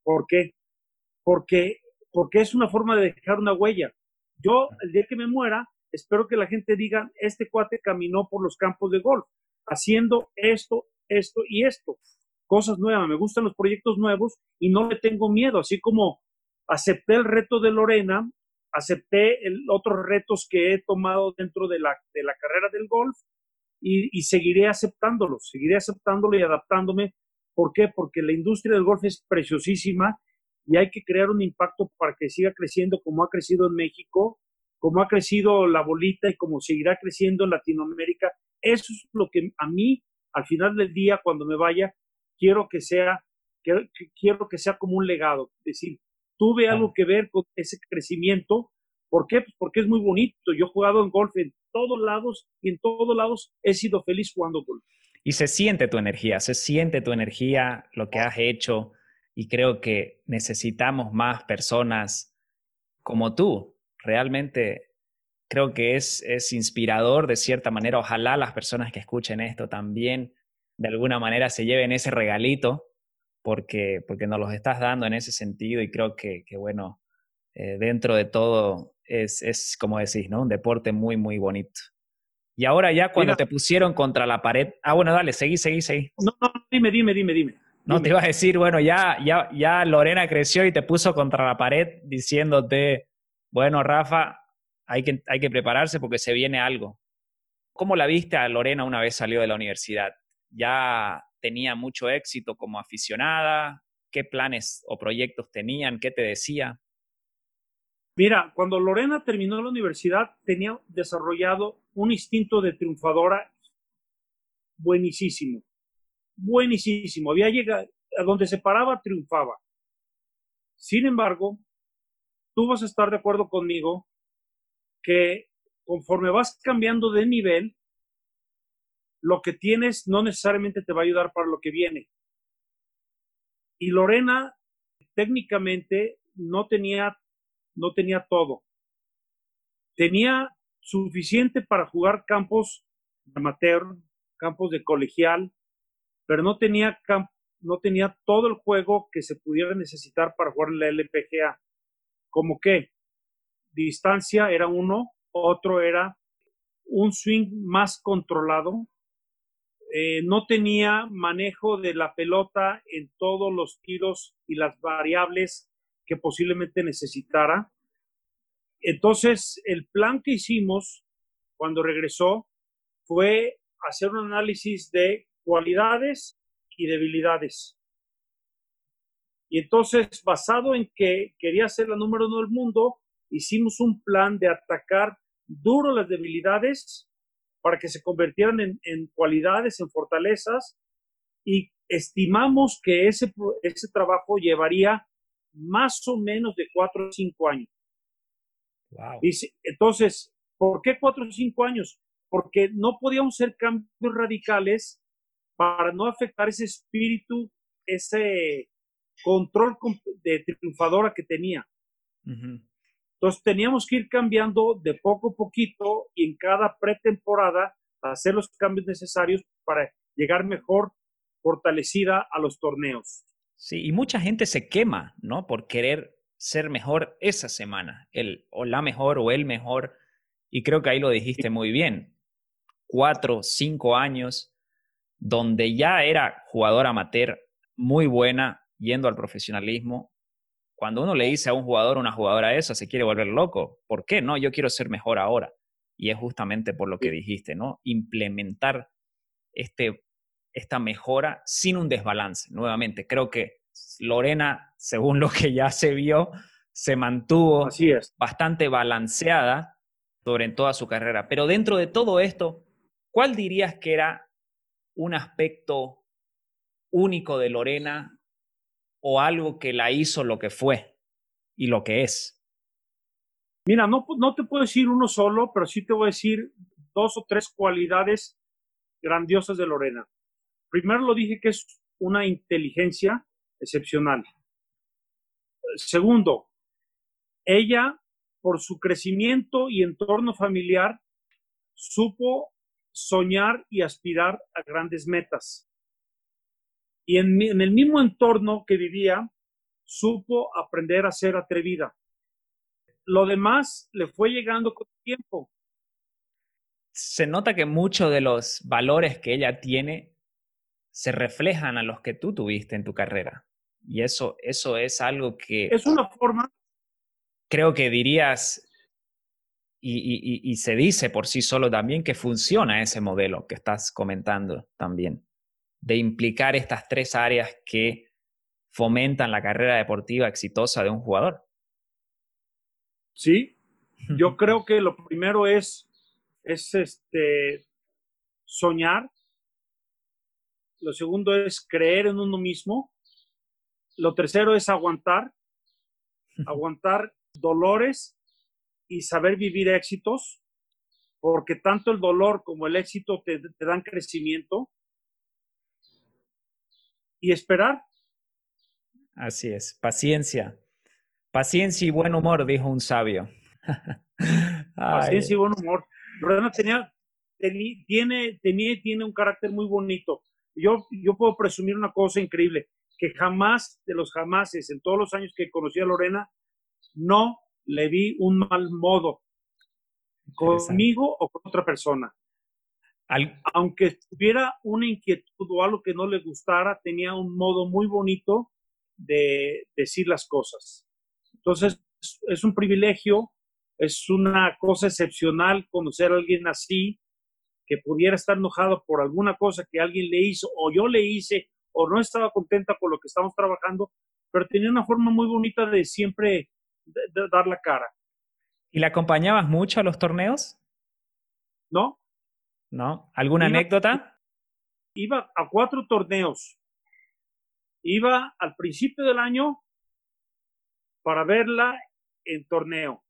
¿Por qué? Porque, porque es una forma de dejar una huella. Yo, el día que me muera, espero que la gente diga, este cuate caminó por los campos de golf, haciendo esto, esto y esto. Cosas nuevas, me gustan los proyectos nuevos y no le tengo miedo, así como acepté el reto de Lorena, acepté el, otros retos que he tomado dentro de la, de la carrera del golf y, y seguiré aceptándolos, seguiré aceptándolo y adaptándome. ¿Por qué? Porque la industria del golf es preciosísima y hay que crear un impacto para que siga creciendo como ha crecido en México, como ha crecido la bolita y como seguirá creciendo en Latinoamérica. Eso es lo que a mí, al final del día, cuando me vaya, quiero que sea, quiero, quiero que sea como un legado. Es decir, tuve algo que ver con ese crecimiento. ¿Por qué? Pues porque es muy bonito. Yo he jugado en golf en todos lados y en todos lados he sido feliz jugando golf. Y se siente tu energía, se siente tu energía, lo que has hecho, y creo que necesitamos más personas como tú. Realmente creo que es, es inspirador de cierta manera. Ojalá las personas que escuchen esto también de alguna manera se lleven ese regalito, porque, porque nos los estás dando en ese sentido y creo que, que bueno, eh, dentro de todo es, es, como decís, ¿no? Un deporte muy, muy bonito. Y ahora ya cuando Mira, te pusieron contra la pared, ah, bueno, dale, seguí, seguí, seguí. no, no, dime, dime, dime, dime. No, te dime. iba a decir, bueno, ya, ya, ya Lorena creció y te puso contra la pared diciéndote, bueno, Rafa, hay que, hay que prepararse porque se viene algo. ¿Cómo la viste a Lorena una vez salió de la universidad? ¿Ya tenía mucho éxito como aficionada? ¿Qué planes o proyectos tenían? ¿Qué te decía? Mira, cuando Lorena terminó la universidad, tenía desarrollado un instinto de triunfadora buenísimo, buenísimo. Había llegado, a donde se paraba, triunfaba. Sin embargo, tú vas a estar de acuerdo conmigo que conforme vas cambiando de nivel, lo que tienes no necesariamente te va a ayudar para lo que viene. Y Lorena técnicamente no tenía, no tenía todo. Tenía suficiente para jugar campos de amateur, campos de colegial, pero no tenía, camp no tenía todo el juego que se pudiera necesitar para jugar en la L P G A. Como que distancia era uno, otro era un swing más controlado, eh, no tenía manejo de la pelota en todos los tiros y las variables que posiblemente necesitara. Entonces, el plan que hicimos cuando regresó fue hacer un análisis de cualidades y debilidades. Y entonces, basado en que quería ser la número uno del mundo, hicimos un plan de atacar duro las debilidades para que se convirtieran en, en cualidades, en fortalezas, y estimamos que ese, ese trabajo llevaría más o menos de cuatro o cinco años. Wow. Y entonces, ¿por qué cuatro o cinco años? Porque no podíamos hacer cambios radicales para no afectar ese espíritu, ese control de triunfadora que tenía. Uh-huh. Entonces teníamos que ir cambiando de poco a poquito y en cada pretemporada hacer los cambios necesarios para llegar mejor fortalecida a los torneos. Sí, y mucha gente se quema, ¿no? Por querer ser mejor esa semana, el, o la mejor o el mejor, y creo que ahí lo dijiste muy bien. Cuatro, cinco años, donde ya era jugador amateur muy buena, yendo al profesionalismo. Cuando uno le dice a un jugador o una jugadora eso, se quiere volver loco. ¿Por qué? No, yo quiero ser mejor ahora. Y es justamente por lo que dijiste, ¿no? Implementar este, esta mejora sin un desbalance. Nuevamente, creo que Lorena, según lo que ya se vio, se mantuvo Así es. bastante balanceada sobre toda su carrera. Pero dentro de todo esto, ¿cuál dirías que era un aspecto único de Lorena o algo que la hizo lo que fue y lo que es? Mira, no, no te puedo decir uno solo, pero sí te voy a decir dos o tres cualidades grandiosas de Lorena. Primero lo dije que es una inteligencia excepcional. Segundo, ella, por su crecimiento y entorno familiar, supo soñar y aspirar a grandes metas. Y en, en el mismo entorno que vivía, supo aprender a ser atrevida. Lo demás le fue llegando con el tiempo. Se nota que muchos de los valores que ella tiene se reflejan a los que tú tuviste en tu carrera. Y eso, eso es algo que Es una forma. creo que dirías, y, y, y se dice por sí solo también, que funciona ese modelo que estás comentando también, de implicar estas tres áreas que fomentan la carrera deportiva exitosa de un jugador. Sí, yo creo que lo primero es, es este, soñar. Lo segundo es creer en uno mismo. Lo tercero es aguantar, aguantar dolores y saber vivir éxitos, porque tanto el dolor como el éxito te, te dan crecimiento. Y esperar. Así es, paciencia. Paciencia y buen humor, dijo un sabio. Ay, Paciencia y buen humor. Lorena tenía, teni, tiene, tenía, tiene un carácter muy bonito. Yo, yo puedo presumir una cosa increíble, que jamás de los jamases, en todos los años que conocí a Lorena, no le vi un mal modo conmigo o con otra persona. Al, aunque tuviera una inquietud o algo que no le gustara, tenía un modo muy bonito de decir las cosas. Entonces, es, es un privilegio, es una cosa excepcional conocer a alguien así, que pudiera estar enojado por alguna cosa que alguien le hizo, o yo le hice, o no estaba contenta por lo que estamos trabajando, pero tenía una forma muy bonita de siempre de, de dar la cara. ¿Y la acompañabas mucho a los torneos? ¿No? ¿No? ¿Alguna iba, anécdota? Iba a cuatro torneos. Iba al principio del año para verla en torneo.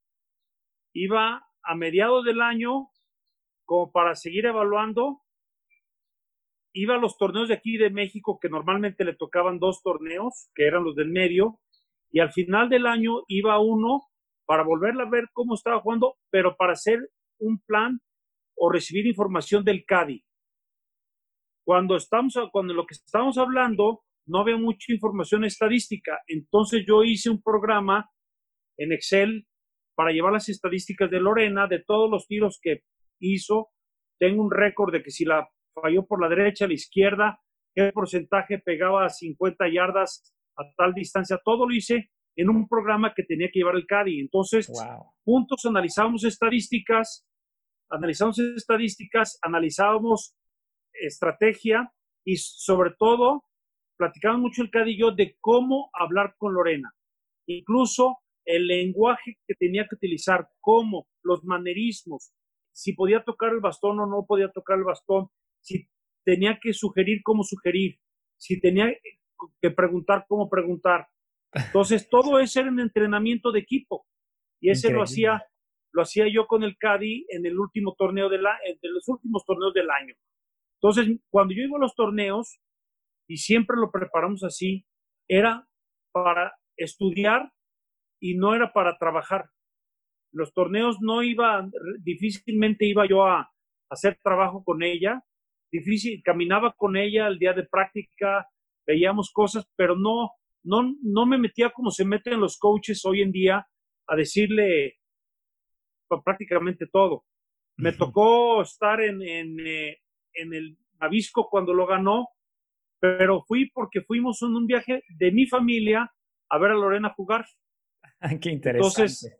Iba a mediados del año como para seguir evaluando. Iba a los torneos de aquí de México, que normalmente le tocaban dos torneos, que eran los del medio, y al final del año iba uno para volverla a ver cómo estaba jugando, pero para hacer un plan o recibir información del Cádiz. Cuando estamos, cuando lo que estamos hablando, no había mucha información estadística, entonces yo hice un programa en Excel para llevar las estadísticas de Lorena, de todos los tiros que hizo. Tengo un récord de que si la falló por la derecha, a la izquierda, qué porcentaje pegaba a cincuenta yardas a tal distancia. Todo lo hice en un programa que tenía que llevar el Cádiz. Entonces, wow. juntos analizábamos estadísticas, analizábamos estadísticas, analizábamos estrategia y sobre todo platicábamos mucho el Cádiz y yo de cómo hablar con Lorena. Incluso el lenguaje que tenía que utilizar, cómo, los manerismos, si podía tocar el bastón o no podía tocar el bastón, si tenía que sugerir, cómo sugerir, si tenía que preguntar, cómo preguntar. Entonces, todo eso era un entrenamiento de equipo. Y ese lo hacía, lo hacía yo con el Cádiz en el último torneo de la, de los últimos torneos del año. Entonces, cuando yo iba a los torneos, y siempre lo preparamos así, era para estudiar y no era para trabajar. Los torneos no iba, difícilmente iba yo a hacer trabajo con ella, difícil, caminaba con ella el día de práctica, veíamos cosas, pero no, no, no me metía como se meten los coaches hoy en día a decirle prácticamente todo. Me uh-huh. tocó estar en, en, en el Nabisco cuando lo ganó, pero fui porque fuimos en un viaje de mi familia a ver a Lorena jugar. Qué interesante. Entonces,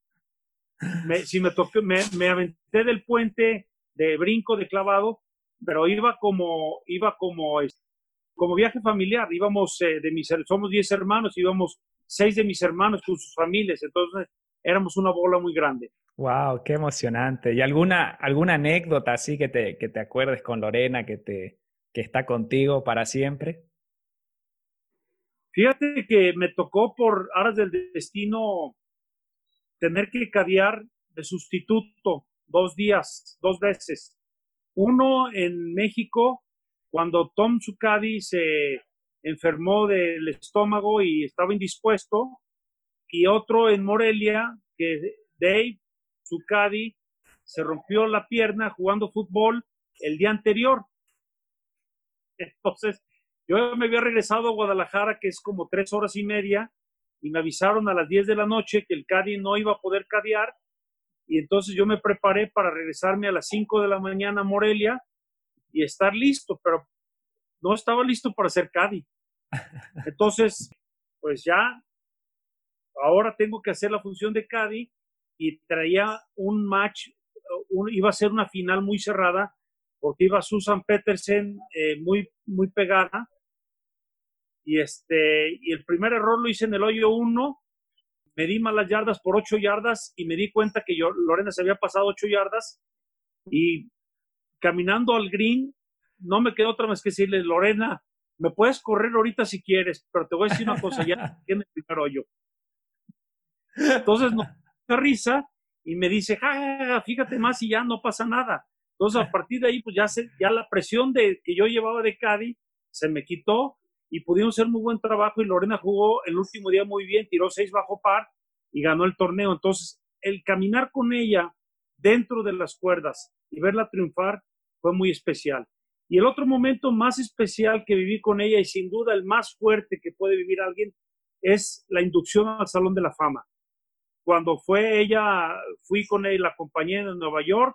me, si me toqué, me, me aventé del puente de brinco, de clavado, pero iba como, iba como, como viaje familiar. Íbamos eh, de mis, somos diez hermanos, íbamos seis de mis hermanos con sus familias, entonces éramos una bola muy grande. Wow, qué emocionante. ¿Y alguna, alguna anécdota así que te, que te acuerdes con Lorena, que, te, que está contigo para siempre? Fíjate que me tocó por aras del destino tener que cadear de sustituto dos días, dos veces. Uno en México, cuando Tom Zucadi se enfermó del estómago y estaba indispuesto, y otro en Morelia, que Dave Zucadi se rompió la pierna jugando fútbol el día anterior. Entonces, Yo me había regresado a Guadalajara, que es como tres horas y media, y me avisaron a las diez de la noche que el Caddy no iba a poder cadear, y entonces yo me preparé para regresarme a las cinco de la mañana a Morelia y estar listo, pero no estaba listo para ser Caddy. Entonces, pues ya, ahora tengo que hacer la función de Caddy y traía un match, un, iba a ser una final muy cerrada, porque iba Susan Petersen eh, muy, muy pegada, y, este, y el primer error lo hice en el hoyo uno, me di malas yardas por ocho yardas y me di cuenta que yo, Lorena se había pasado ocho yardas y caminando al green, no me quedó otra más que decirle, Lorena, me puedes correr ahorita si quieres, pero te voy a decir una cosa, ya tiene el primer hoyo. Entonces, no, me risa y me dice, ja, ja, ja, fíjate más y ya no pasa nada. Entonces, a partir de ahí, pues ya, se, ya la presión de, que yo llevaba de Caddy se me quitó y pudimos hacer muy buen trabajo y Lorena jugó el último día muy bien, tiró seis bajo par y ganó el torneo. Entonces, el caminar con ella dentro de las cuerdas y verla triunfar fue muy especial. Y el otro momento más especial que viví con ella y sin duda el más fuerte que puede vivir alguien es la inducción al Salón de la Fama. Cuando fue ella, fui con ella, la acompañé en Nueva York,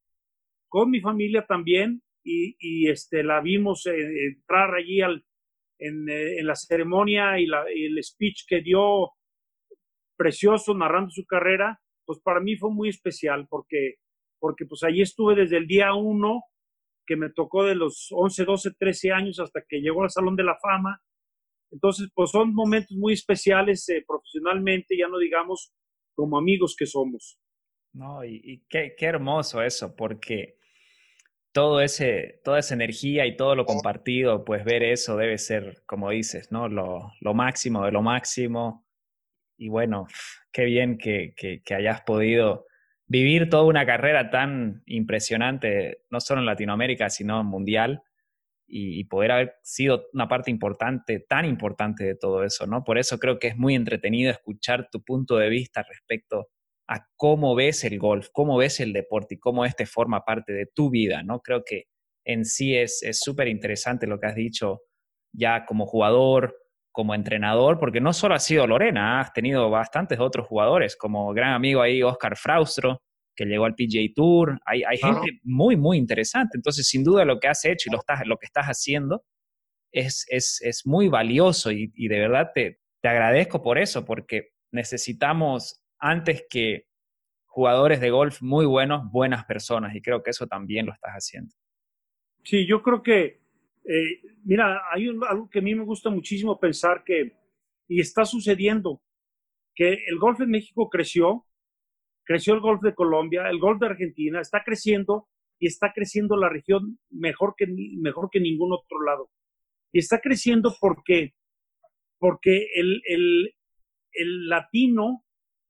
con mi familia también, y, y este, la vimos eh, entrar allí al, en, eh, en, la ceremonia y, la, y el speech que dio precioso narrando su carrera, pues para mí fue muy especial porque, porque pues allí estuve desde el día uno que me tocó de los once, doce, trece años hasta que llegó al Salón de la Fama. Entonces, pues son momentos muy especiales eh, profesionalmente, ya no digamos como amigos que somos. No, y, y qué, qué hermoso eso, porque todo ese, toda esa energía y todo lo compartido, pues ver eso debe ser, como dices, ¿no? Lo, lo máximo de lo máximo. Y bueno, qué bien que, que, que hayas podido vivir toda una carrera tan impresionante, no solo en Latinoamérica, sino mundial, y, y poder haber sido una parte importante, tan importante de todo eso, ¿no? Por eso creo que es muy entretenido escuchar tu punto de vista respecto a cómo ves el golf, cómo ves el deporte y cómo este forma parte de tu vida, ¿no? Creo que en sí es súper interesante lo que has dicho ya como jugador, como entrenador, porque no solo has sido Lorena, has tenido bastantes otros jugadores, como gran amigo ahí Oscar Fraustro, que llegó al P G A Tour. Hay, hay Claro. gente muy, muy interesante. Entonces, sin duda, lo que has hecho y lo, estás, lo que estás haciendo es, es, es muy valioso y, y de verdad te, te agradezco por eso, porque necesitamos, antes que jugadores de golf muy buenos, buenas personas, y creo que eso también lo estás haciendo. Sí, yo creo que, eh, mira, hay un, algo que a mí me gusta muchísimo pensar que, y está sucediendo, que el golf en México creció, creció el golf de Colombia, el golf de Argentina, está creciendo y está creciendo la región mejor que, mejor que ningún otro lado. Y está creciendo porque, porque el, el, el latino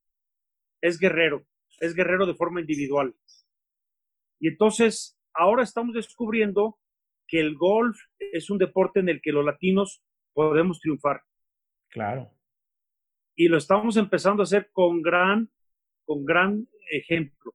es guerrero, es guerrero de forma individual. Y entonces ahora estamos descubriendo que el golf es un deporte en el que los latinos podemos triunfar. Claro. Y lo estamos empezando a hacer con gran, con gran ejemplo.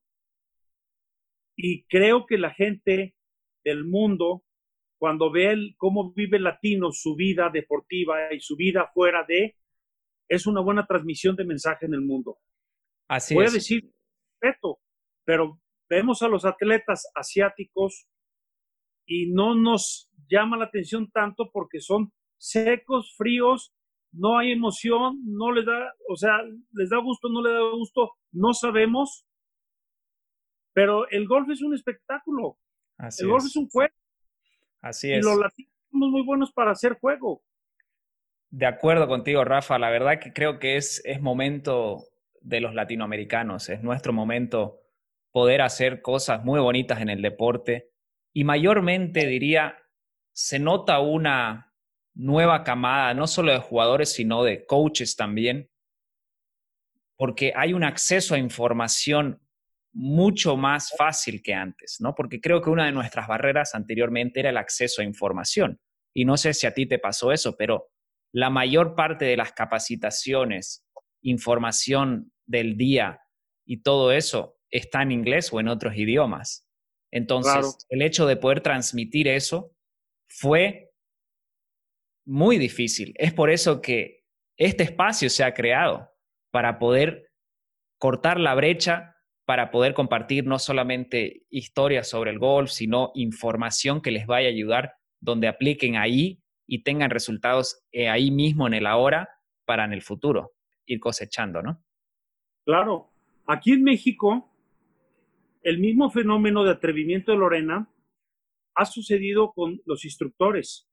Y creo que la gente del mundo, cuando ve el, cómo vive el latino su vida deportiva y su vida fuera de, es una buena transmisión de mensaje en el mundo. Así Voy a es. decir respeto, pero vemos a los atletas asiáticos y no nos llama la atención tanto porque son secos, fríos, no hay emoción, no les da, o sea, les da gusto, no les da gusto, no sabemos, pero el golf es un espectáculo, Así el golf es es. un juego Así y los es. latinos somos muy buenos para hacer juego. De acuerdo contigo, Rafa. La verdad que creo que es, es momento de los latinoamericanos. Es nuestro momento poder hacer cosas muy bonitas en el deporte. Y mayormente, diría, se nota una nueva camada, no solo de jugadores, sino de coaches también, porque hay un acceso a información mucho más fácil que antes, ¿no? Porque creo que una de nuestras barreras anteriormente era el acceso a información. Y no sé si a ti te pasó eso, pero la mayor parte de las capacitaciones, información del día y todo eso está en inglés o en otros idiomas. Claro. Entonces, el hecho de poder transmitir eso fue muy difícil. Es por eso que este espacio se ha creado para poder cortar la brecha, para poder compartir no solamente historias sobre el golf, sino información que les vaya a ayudar donde apliquen ahí y tengan resultados eh, ahí mismo en el ahora para en el futuro ir cosechando, ¿no? Claro, aquí en México, el mismo fenómeno de atrevimiento de Lorena ha sucedido con los instructores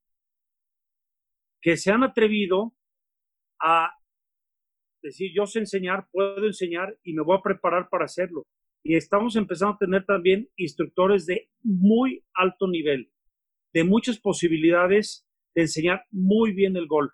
que se han atrevido a decir, yo sé enseñar, puedo enseñar y me voy a preparar para hacerlo. Y estamos empezando a tener también instructores de muy alto nivel, de muchas posibilidades de enseñar muy bien el golf.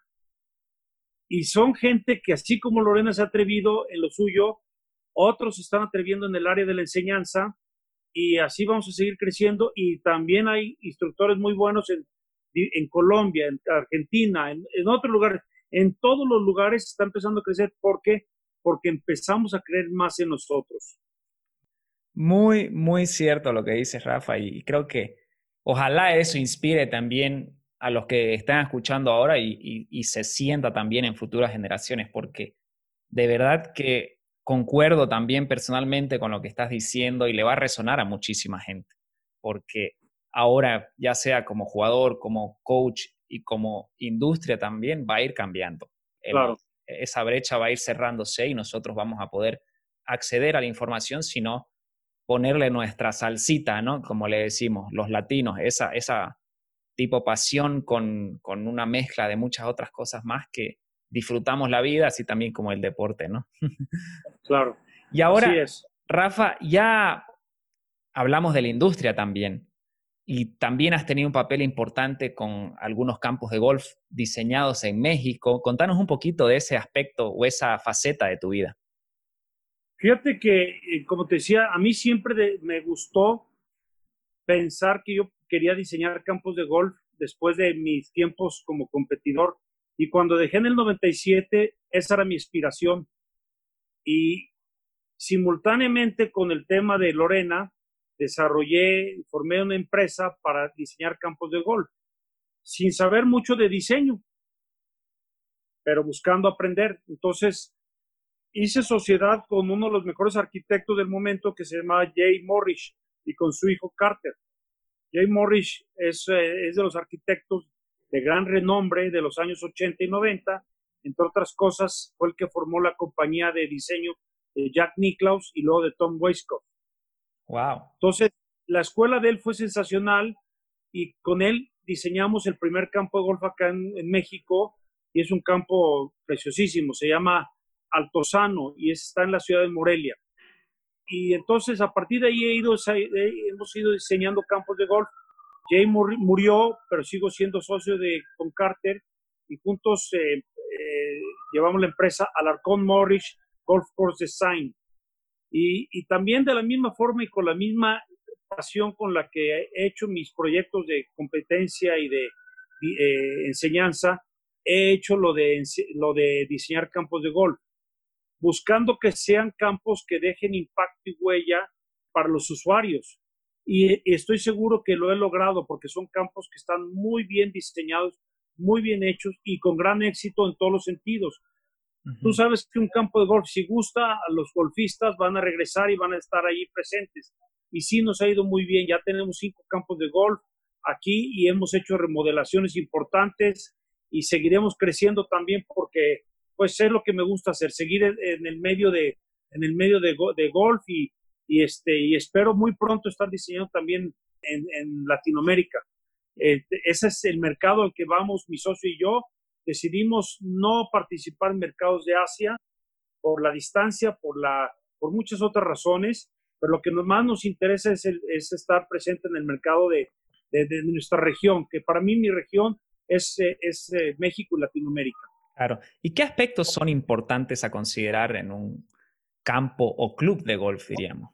Y son gente que, así como Lorena se ha atrevido en lo suyo, otros se están atreviendo en el área de la enseñanza, y así vamos a seguir creciendo. Y también hay instructores muy buenos en, en Colombia, en Argentina, en, en otros lugares. En todos los lugares está empezando a crecer. ¿Por qué? Porque empezamos a creer más en nosotros. Muy, muy cierto lo que dices, Rafa, y creo que ojalá eso inspire también a los que están escuchando ahora y, y, y se sienta también en futuras generaciones, porque de verdad que concuerdo también personalmente con lo que estás diciendo y le va a resonar a muchísima gente, porque ahora, ya sea como jugador, como coach y como industria también, va a ir cambiando. El, Claro. esa brecha va a ir cerrándose y nosotros vamos a poder acceder a la información, sino ponerle nuestra salsita, ¿no? Como le decimos, los latinos, esa, esa tipo pasión con, con una mezcla de muchas otras cosas más que disfrutamos la vida, así también como el deporte, ¿no? Claro, Y así ahora, es. Rafa, ya hablamos de la industria también. Y también has tenido un papel importante con algunos campos de golf diseñados en México. Contanos un poquito de ese aspecto o esa faceta de tu vida. Fíjate que, eh, como te decía, a mí siempre de, me gustó pensar que yo quería diseñar campos de golf después de mis tiempos como competidor. Y cuando dejé en el noventa y siete, esa era mi inspiración. Y simultáneamente con el tema de Lorena, desarrollé, formé una empresa para diseñar campos de golf, sin saber mucho de diseño, pero buscando aprender. Entonces, hice sociedad con uno de los mejores arquitectos del momento, que se llama Jay Morrish, y con su hijo Carter. Jay Morrish es, eh, es de los arquitectos de gran renombre de los años ochenta y noventa. Entre otras cosas, fue el que formó la compañía de diseño de Jack Nicklaus y luego de Tom Weiskopf. Wow. Entonces, la escuela de él fue sensacional, y con él diseñamos el primer campo de golf acá en, en México, y es un campo preciosísimo, se llama Altozano y está en la ciudad de Morelia. Y entonces, a partir de ahí he ido, hemos ido diseñando campos de golf. Jay murió, pero sigo siendo socio de con Carter, y juntos eh, eh, llevamos la empresa Alarcón Morrish Golf Course Design. Y, y también de la misma forma y con la misma pasión con la que he hecho mis proyectos de competencia y de eh, enseñanza, he hecho lo de, lo de diseñar campos de golf, buscando que sean campos que dejen impacto y huella para los usuarios. Y estoy seguro que lo he logrado, porque son campos que están muy bien diseñados, muy bien hechos y con gran éxito en todos los sentidos. Uh-huh. Tú sabes que un campo de golf, si gusta, a los golfistas van a regresar y van a estar ahí presentes. Y sí, nos ha ido muy bien. Ya tenemos cinco campos de golf aquí y hemos hecho remodelaciones importantes, y seguiremos creciendo también, porque pues es lo que me gusta hacer, seguir en el medio de, en el medio de, de golf, y, y, este, y espero muy pronto estar diseñando también en, en Latinoamérica. Eh, ese es el mercado al que vamos mi socio y yo. Decidimos no participar en mercados de Asia por la distancia, por, la, por muchas otras razones, pero lo que más nos interesa es, el, es estar presente en el mercado de, de, de nuestra región, que para mí mi región es, es eh, México y Latinoamérica. Claro. ¿Y qué aspectos son importantes a considerar en un campo o club de golf, diríamos?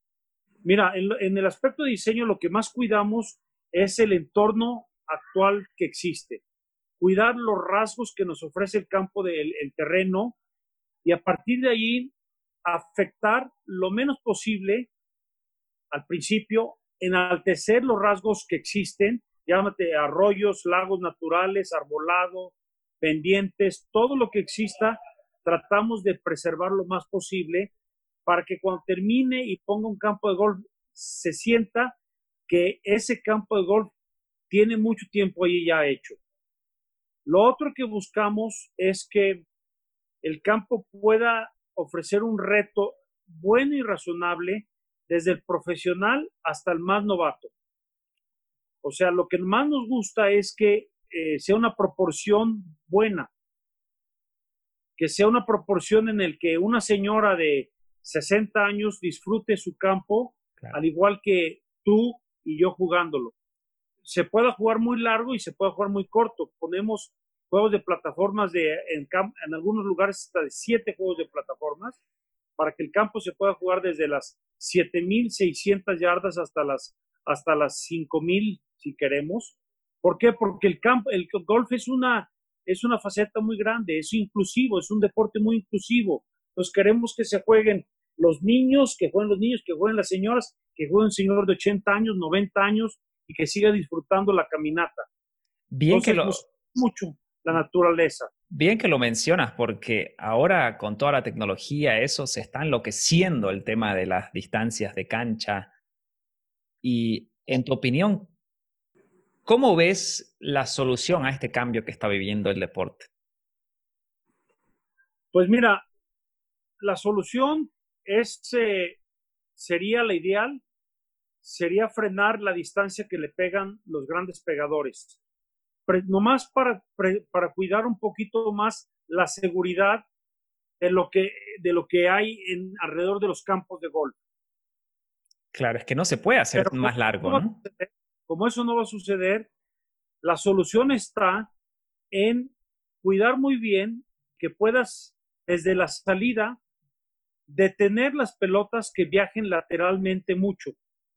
Mira, en, en el aspecto de diseño lo que más cuidamos es el entorno actual que existe. Cuidar los rasgos que nos ofrece el campo del el terreno, y a partir de ahí afectar lo menos posible al principio, enaltecer los rasgos que existen llámate arroyos, lagos naturales, arbolado, pendientes, todo lo que exista, tratamos de preservar lo más posible para que cuando termine y ponga un campo de golf, se sienta que ese campo de golf tiene mucho tiempo ahí ya hecho. Lo otro que buscamos es que el campo pueda ofrecer un reto bueno y razonable desde el profesional hasta el más novato. O sea, lo que más nos gusta es que eh, sea una proporción buena, que sea una proporción en el que una señora de sesenta años disfrute su campo, claro, al igual que tú y yo jugándolo. Se pueda jugar muy largo y se puede jugar muy corto. Ponemos juegos de plataformas de, en, en algunos lugares hasta de siete juegos de plataformas para que el campo se pueda jugar desde las siete mil seiscientas yardas hasta las, hasta las cinco mil si queremos. ¿Por qué? Porque el, campo, el golf es una, es una faceta muy grande, es inclusivo, es un deporte muy inclusivo. Entonces queremos que se jueguen los niños, que jueguen los niños, que jueguen las señoras, que jueguen un señor de ochenta años, noventa años y que siga disfrutando la caminata. Bien Entonces, que lo... mucho la naturaleza. Bien que lo mencionas, porque ahora con toda la tecnología eso se está enloqueciendo el tema de las distancias de cancha. Y en tu opinión, ¿cómo ves la solución a este cambio que está viviendo el deporte? Pues mira, la solución es, eh, sería la ideal, sería frenar la distancia que le pegan los grandes pegadores. Pre, nomás para, pre, para cuidar un poquito más la seguridad de lo que, de lo que hay en, alrededor de los campos de golf. Claro, es que no se puede hacer Pero más largo, ¿no? Suceder, como eso no va a suceder, la solución está en cuidar muy bien que puedas desde la salida detener las pelotas que viajen lateralmente mucho,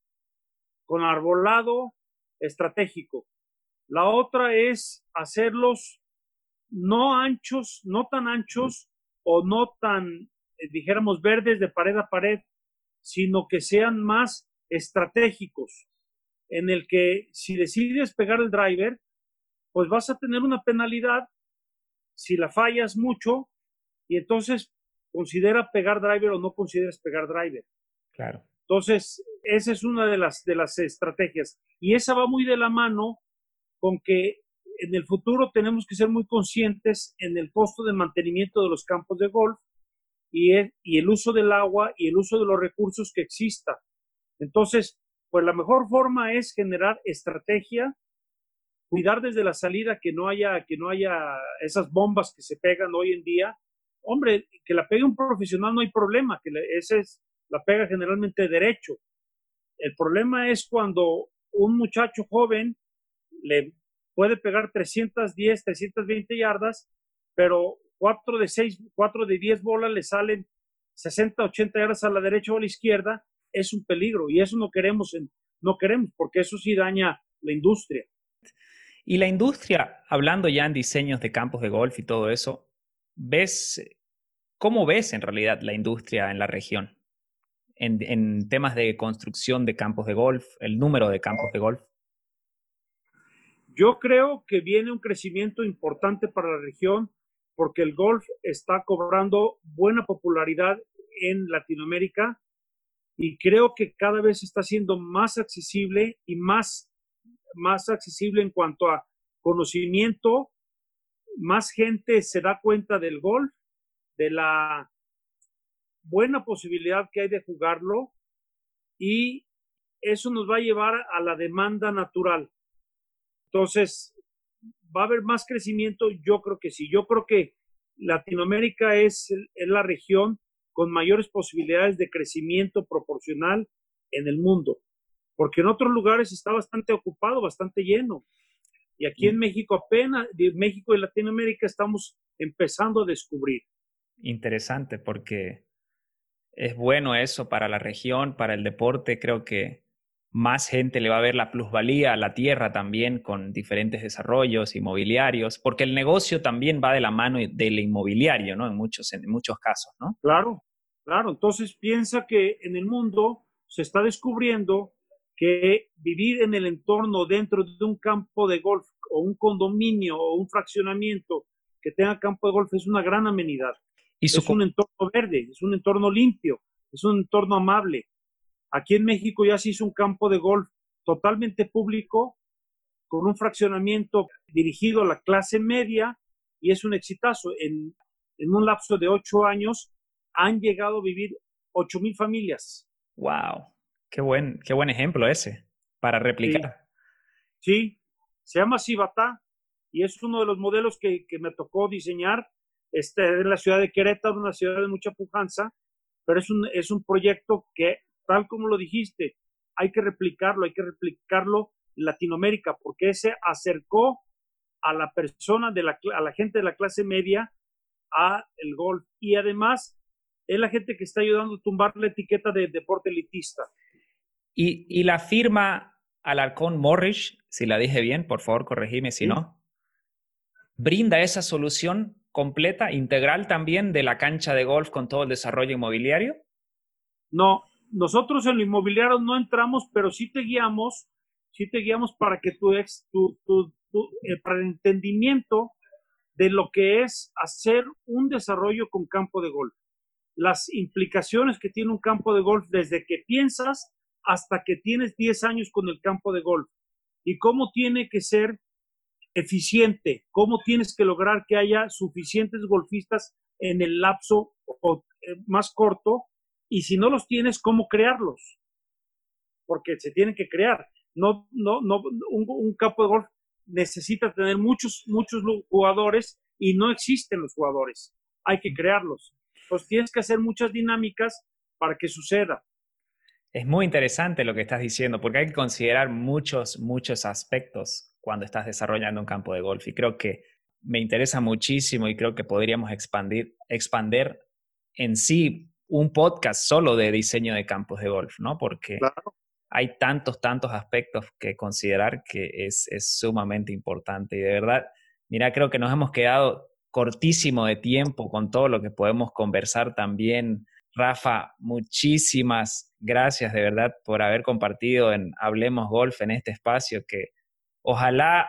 con arbolado estratégico. La otra es hacerlos no anchos, no tan anchos o no tan, eh, dijéramos, verdes de pared a pared, sino que sean más estratégicos, en el que si decides pegar el driver, pues vas a tener una penalidad si la fallas mucho y entonces considera pegar driver o no consideras pegar driver. Claro. Entonces, esa es una de las, de las estrategias. Y esa va muy de la mano con que en el futuro tenemos que ser muy conscientes en el costo de mantenimiento de los campos de golf y el, y el uso del agua y el uso de los recursos que exista. Entonces, pues la mejor forma es generar estrategia, cuidar desde la salida que no haya, que no haya esas bombas que se pegan hoy en día. Hombre, que la pegue un profesional no hay problema, que le, ese es, la pega generalmente derecho. El problema es cuando un muchacho joven le puede pegar trescientas diez, trescientas veinte yardas, pero cuatro de seis, cuatro de diez bolas le salen sesenta, ochenta yardas a la derecha o a la izquierda, es un peligro y eso no queremos, en, no queremos porque eso sí daña la industria. Y la industria, hablando ya en diseños de campos de golf y todo eso, ¿ves cómo ves en realidad la industria en la región? En, en temas de construcción de campos de golf, el número de campos de golf. Yo creo que viene un crecimiento importante para la región porque el golf está cobrando buena popularidad en Latinoamérica y creo que cada vez está siendo más accesible y más, más accesible en cuanto a conocimiento. Más gente se da cuenta del golf, de la buena posibilidad que hay de jugarlo y eso nos va a llevar a la demanda natural. Entonces, ¿va a haber más crecimiento? Yo creo que sí. Yo creo que Latinoamérica es, es la región con mayores posibilidades de crecimiento proporcional en el mundo, porque en otros lugares está bastante ocupado, bastante lleno. Y aquí en México apenas, de México y Latinoamérica estamos empezando a descubrir. Interesante, porque es bueno eso para la región, para el deporte. Creo que más gente le va a ver la plusvalía a la tierra también con diferentes desarrollos inmobiliarios, porque el negocio también va de la mano del inmobiliario, ¿no? En muchos, en muchos casos, ¿no? Claro, claro. Entonces piensa que en el mundo se está descubriendo que vivir en el entorno dentro de un campo de golf o un condominio o un fraccionamiento que tenga campo de golf es una gran amenidad. Y su... Es un entorno verde, es un entorno limpio, es un entorno amable. Aquí en México ya se hizo un campo de golf totalmente público con un fraccionamiento dirigido a la clase media y es un exitazo. En, en un lapso de ocho años han llegado a vivir ocho mil familias. ¡Wow! Qué buen, qué buen ejemplo ese para replicar. Sí, sí. Se llama Cibatá y es uno de los modelos que, que me tocó diseñar. Este, en la ciudad de Querétaro, una ciudad de mucha pujanza, pero es un, es un proyecto que, tal como lo dijiste, hay que replicarlo, hay que replicarlo en Latinoamérica, porque ese acercó a la persona, de la, a la gente de la clase media a el golf y además es la gente que está ayudando a tumbar la etiqueta de deporte elitista. Y, y la firma Alarcón Morrish, si la dije bien, por favor corregime si ¿Sí? no, brinda esa solución completa, integral también de la cancha de golf con todo el desarrollo inmobiliario. No, nosotros en lo inmobiliario no entramos, pero sí te guiamos, sí te guiamos para que tu ex, tu, tu, tu eh, para el entendimiento de lo que es hacer un desarrollo con campo de golf. Las implicaciones que tiene un campo de golf desde que piensas hasta que tienes diez años con el campo de golf y cómo tiene que ser eficiente, cómo tienes que lograr que haya suficientes golfistas en el lapso o, eh, más corto y si no los tienes, cómo crearlos, porque se tienen que crear. No, no, no, un, un campo de golf necesita tener muchos, muchos jugadores y no existen los jugadores, hay que crearlos. Entonces tienes que hacer muchas dinámicas para que suceda. Es muy interesante lo que estás diciendo, porque hay que considerar muchos, muchos aspectos cuando estás desarrollando un campo de golf. Y creo que me interesa muchísimo y creo que podríamos expandir, expander en sí un podcast solo de diseño de campos de golf, ¿no? Porque claro, hay tantos, tantos aspectos que considerar que es, es sumamente importante. Y de verdad, mira, creo que nos hemos quedado cortísimo de tiempo con todo lo que podemos conversar también. Rafa, muchísimas gracias de verdad por haber compartido en Hablemos Golf en este espacio que ojalá,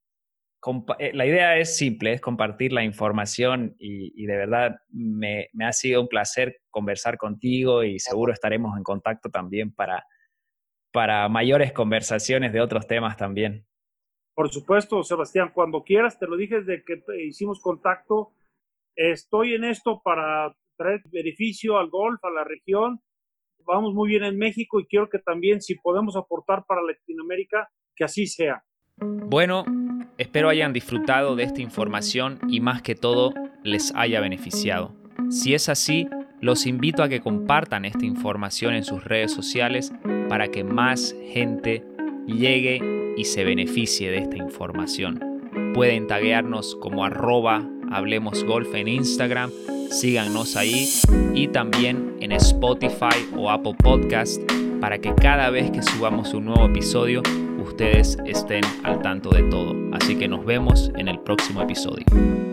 la idea es simple, es compartir la información y, y de verdad me, me ha sido un placer conversar contigo y seguro estaremos en contacto también para, para mayores conversaciones de otros temas también. Por supuesto, Sebastián, cuando quieras, te lo dije desde que hicimos contacto, estoy en esto para traer beneficio al golf, a la región. Vamos muy bien en México y quiero que también, si podemos aportar para Latinoamérica, que así sea. Bueno, espero hayan disfrutado de esta información y más que todo les haya beneficiado. Si es así, los invito a que compartan esta información en sus redes sociales para que más gente llegue y se beneficie de esta información. Pueden taguearnos como arroba Hablemos Golf en Instagram, síganos ahí y también en Spotify o Apple Podcast para que cada vez que subamos un nuevo episodio ustedes estén al tanto de todo. Así que nos vemos en el próximo episodio.